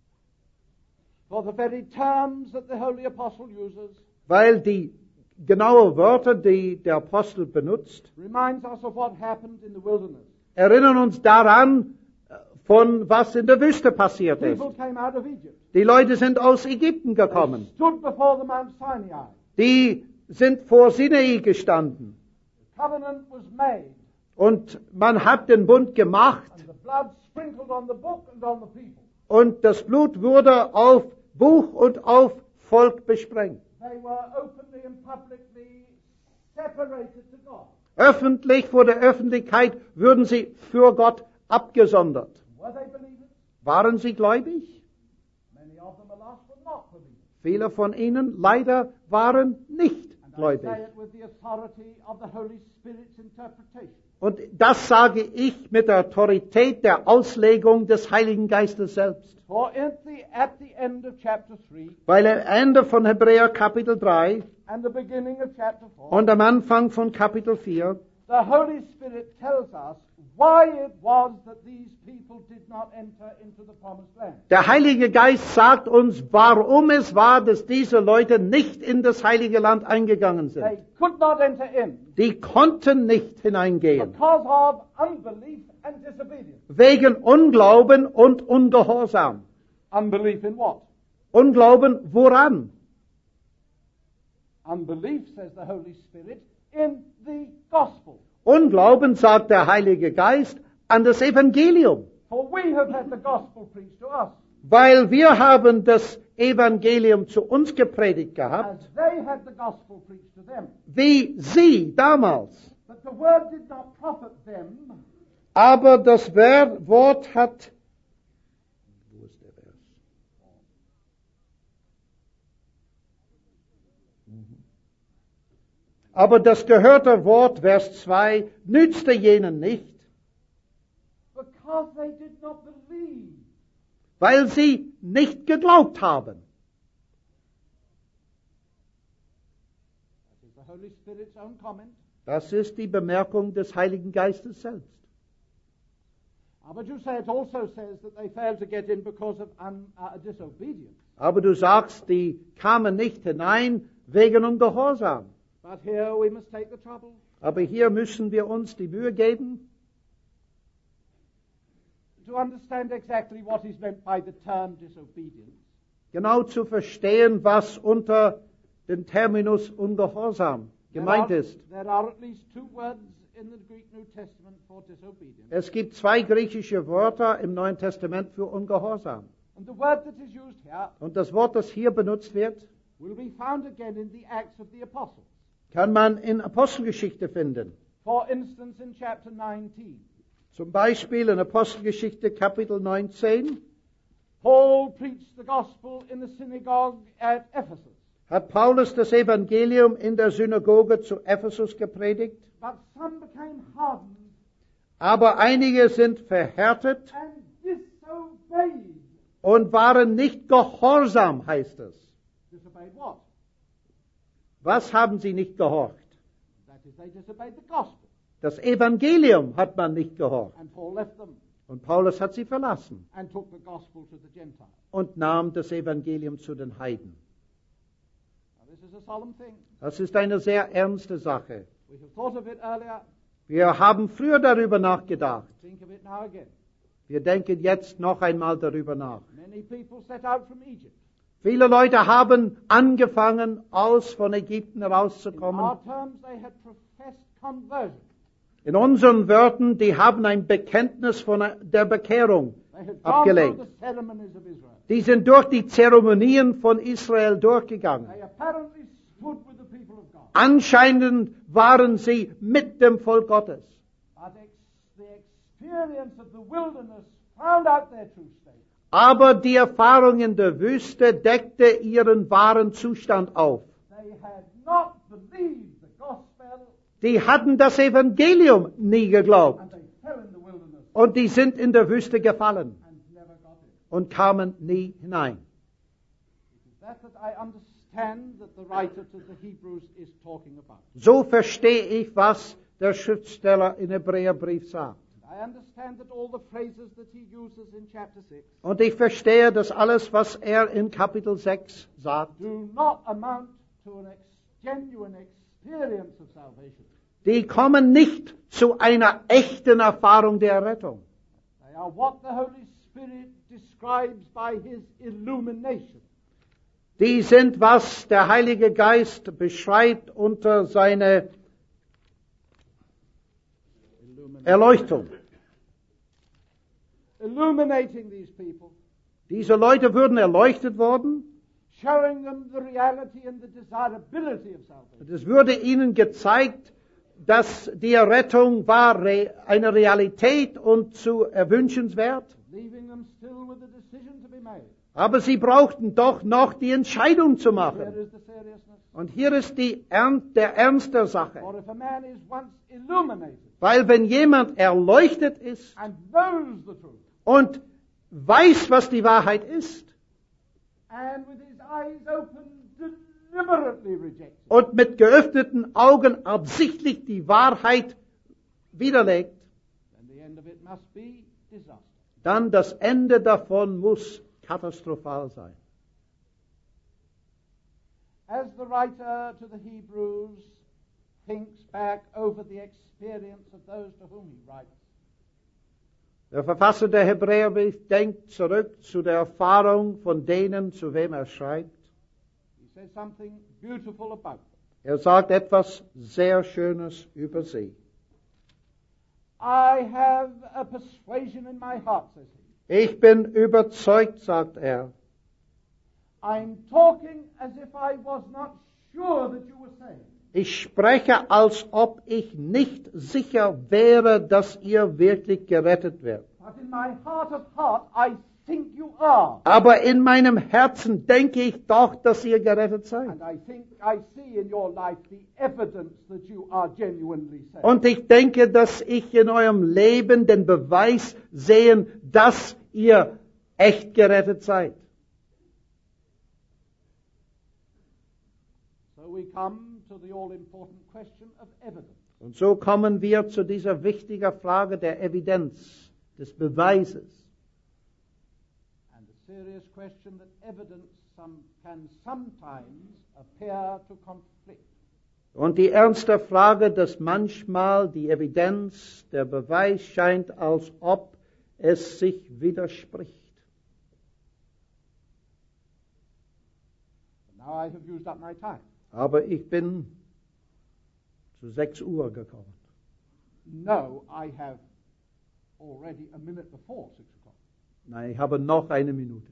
For the very terms that the Holy Apostle uses weil die genauen Wörter, die der Apostel benutzt, reminds us of what happened in the wilderness. erinnern uns daran, von was in der Wüste passiert ist. People came out of Egypt. Die Leute sind aus Ägypten They gekommen. stood before the Mount Sinai. Die sind vor Sinai gestanden. The covenant was made Und man hat den Bund gemacht and the blood sprinkled on the book and on the people. und das Blut wurde auf Buch und auf Volk besprengt. They were openly and publicly separated to God. Öffentlich vor der Öffentlichkeit würden sie für Gott abgesondert. Were they believers? Waren sie gläubig? Many of them, alas, were not believers. Viele von ihnen leider waren nicht And I gläubig. say it with the authority of the Holy Spirit's interpretation. Und das sage ich mit der Autorität der Auslegung des Heiligen Geistes selbst. For at the end of chapter 3 Weil am Ende von Hebräer Kapitel 3 and the beginning of chapter 4, und am Anfang von Kapitel 4 the Holy Spirit tells us why it was that these people did not enter into the promised land. der Heilige Geist sagt uns, warum es war, dass diese Leute nicht in das Heilige Land eingegangen sind. They could not enter in Die konnten nicht hineingehen, because of unbelief and disobedience. wegen Unglauben und Ungehorsam. Unbelief in what? Unglauben woran? Unbelief, says the Holy Spirit, in the gospel. Unglauben, sagt der Heilige Geist, an das Evangelium. For we have had the gospel preached to us, Weil wir haben das Evangelium zu uns gepredigt gehabt, as they had the gospel preached to them. wie sie damals. But the word did not profit them, Aber das Wort hat... Wo ist der Vers? Aber das gehörte Wort, Vers 2, nützte jenen nicht, because they did not believe. weil sie nicht geglaubt haben. That is the Holy Spirit's own comment. Das ist die Bemerkung des Heiligen Geistes selbst. But you say it also says that they failed to get in because of disobedience. Aber du sagst, die kamen nicht hinein wegen Ungehorsam. But here we must take the trouble Aber hier müssen wir uns die Mühe geben, to understand exactly what is meant by the term disobedience. genau zu verstehen, was unter dem Terminus Ungehorsam gemeint ist. There are at least two words in the Greek New Testament for disobedience. Es gibt 2 griechische Wörter im Neuen Testament für Ungehorsam. And the word that is used here Und das Wort, das hier benutzt wird, will be found again in the Acts of the Apostles. kann man in Apostelgeschichte finden. For instance, in chapter 19, Zum Beispiel in Apostelgeschichte Kapitel 19 Paul preached the gospel in the synagogue at Ephesus. hat Paulus das Evangelium in der Synagoge zu Ephesus gepredigt. But some became hardened Aber einige sind verhärtet and disobeyed. und waren nicht gehorsam, heißt es. Disobeyed what? Was haben sie nicht gehorcht? That is, they disobeyed the gospel. Das Evangelium hat man nicht gehorcht. And Paul left them Und Paulus hat sie verlassen and took the gospel to the Gentiles. und nahm das Evangelium zu den Heiden. Now, this is a solemn thing. Das ist eine sehr ernste Sache. We have thought of it earlier. Wir haben früher darüber nachgedacht. Think of it now again. Wir denken jetzt noch einmal darüber nach. Many people set out from Egypt. Viele Leute haben angefangen, von Ägypten In rauszukommen. our terms, they had professed conversion. In unseren Wörtern, die haben ein Bekenntnis von der Bekehrung They had gone abgelegt. through the ceremonies of Israel. Die sind durch die Zeremonien von Israel durchgegangen. They apparently stood with the people of God. Anscheinend waren sie mit dem Volk Gottes. But the experience of the wilderness found out their true state. Aber die Erfahrung in der Wüste deckte ihren wahren Zustand auf. They had not believed the gospel, Die hatten das Evangelium nie geglaubt. and they fell in the wilderness Und die sind in der Wüste gefallen and never got it. und kamen nie hinein. It is that I understand that the writer to the Hebrews is talking about. So verstehe ich, was der Schriftsteller in Hebräerbrief sagt. I understand that all the phrases that he uses in chapter 6 Und ich verstehe, dass alles, was er in Kapitel 6 sagt, do not amount to an genuine experience of salvation. die kommen nicht zu einer echten Erfahrung der Rettung. They are what the Holy Spirit describes by his illumination. Die sind, was der Heilige Geist beschreibt unter seine Erleuchtung. Illuminating these people, Diese Leute würden erleuchtet worden. showing them the reality and the desirability of salvation. Und es würde ihnen gezeigt, dass die Errettung war eine Realität und zu erwünschenswert. Leaving them still with a decision to be made. Aber sie brauchten doch noch die Entscheidung zu Here machen. is the seriousness. Und hier ist der Ernst der Sache. For if a man is once illuminated Weil wenn jemand erleuchtet ist and knows the truth, und weiß, was die Wahrheit ist, and with his eyes open deliberately rejects it, und mit geöffneten Augen absichtlich die Wahrheit widerlegt, then the end of it must be disaster. dann das Ende davon muss katastrophal sein. As the writer to the Hebrews thinks back over the experience of those to whom he writes, Der Verfasser der Hebräerbrief denkt zurück zu der Erfahrung von denen, zu wem er schreibt. he says something beautiful about them. Er sagt etwas sehr Schönes über sie. I have a persuasion in my heart, says he. Ich bin überzeugt, sagt er. I'm talking as if I was not sure that you were saved. Ich spreche, als ob ich nicht sicher wäre, dass ihr wirklich gerettet werdet. But in my heart of heart, I think you are. Aber in meinem Herzen denke ich doch, dass ihr gerettet seid. And I think I see in your life the evidence that you are genuinely saved. Und ich denke, dass ich in eurem Leben den Beweis sehen, dass ihr echt gerettet seid. So we come to the all-important question of evidence. Und so kommen wir zu dieser wichtigen Frage der Evidenz, des Beweises. And the serious question that evidence can sometimes appear to conflict. Und die ernste Frage, dass manchmal die Evidenz, der Beweis scheint, als ob es sich widerspricht. Now I have used up my time. Aber ich bin zu 6 Uhr gekommen. No, I have already a minute before 6 o'clock. Nein, ich habe noch eine Minute.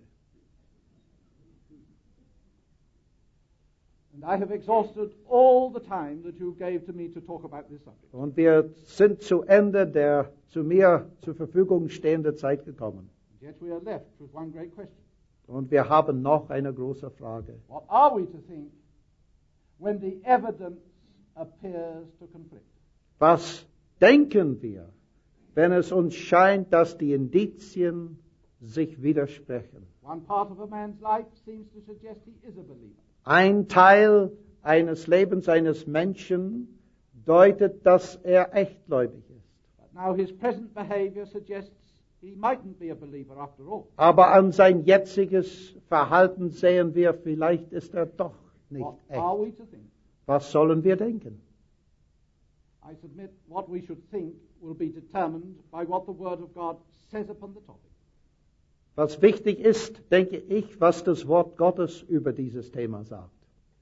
And I have exhausted all the time that you gave to me to talk about this subject. Und wir sind zu Ende der zu mir zur Verfügung stehenden Zeit gekommen. And yet we are left with one great question. Und wir haben noch eine große Frage. What are we to think when the evidence appears to conflict? Was denken wir, wenn es uns scheint, dass die Indizien sich widersprechen? One part of a man's life seems to suggest he is a believer. Ein Teil eines Lebens eines Menschen deutet, dass er echtgläubig ist. But now his present behavior suggests he mightn't be a believer after all. Aber an sein jetziges Verhalten sehen wir, vielleicht ist er doch nicht What are echt. we to think? Was sollen wir denken? I submit what we should think will be determined by what the Word of God says upon the topic. Was wichtig ist, denke ich, was das Wort Gottes über dieses Thema sagt.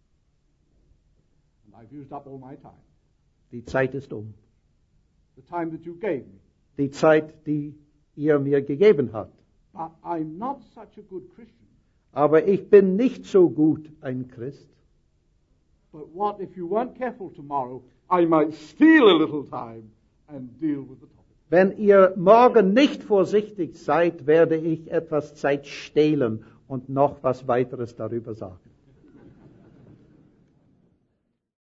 And I've used up all my time. Die Zeit ist um. The time that you gave me. Die Zeit, die ihr mir gegeben habt. But I'm not such a good Christian. Aber ich bin nicht so gut ein Christ. But what if you weren't careful tomorrow? I might steal a little time and deal with the topic. Wenn ihr morgen nicht vorsichtig seid, werde ich etwas Zeit stehlen und noch was weiteres darüber sagen.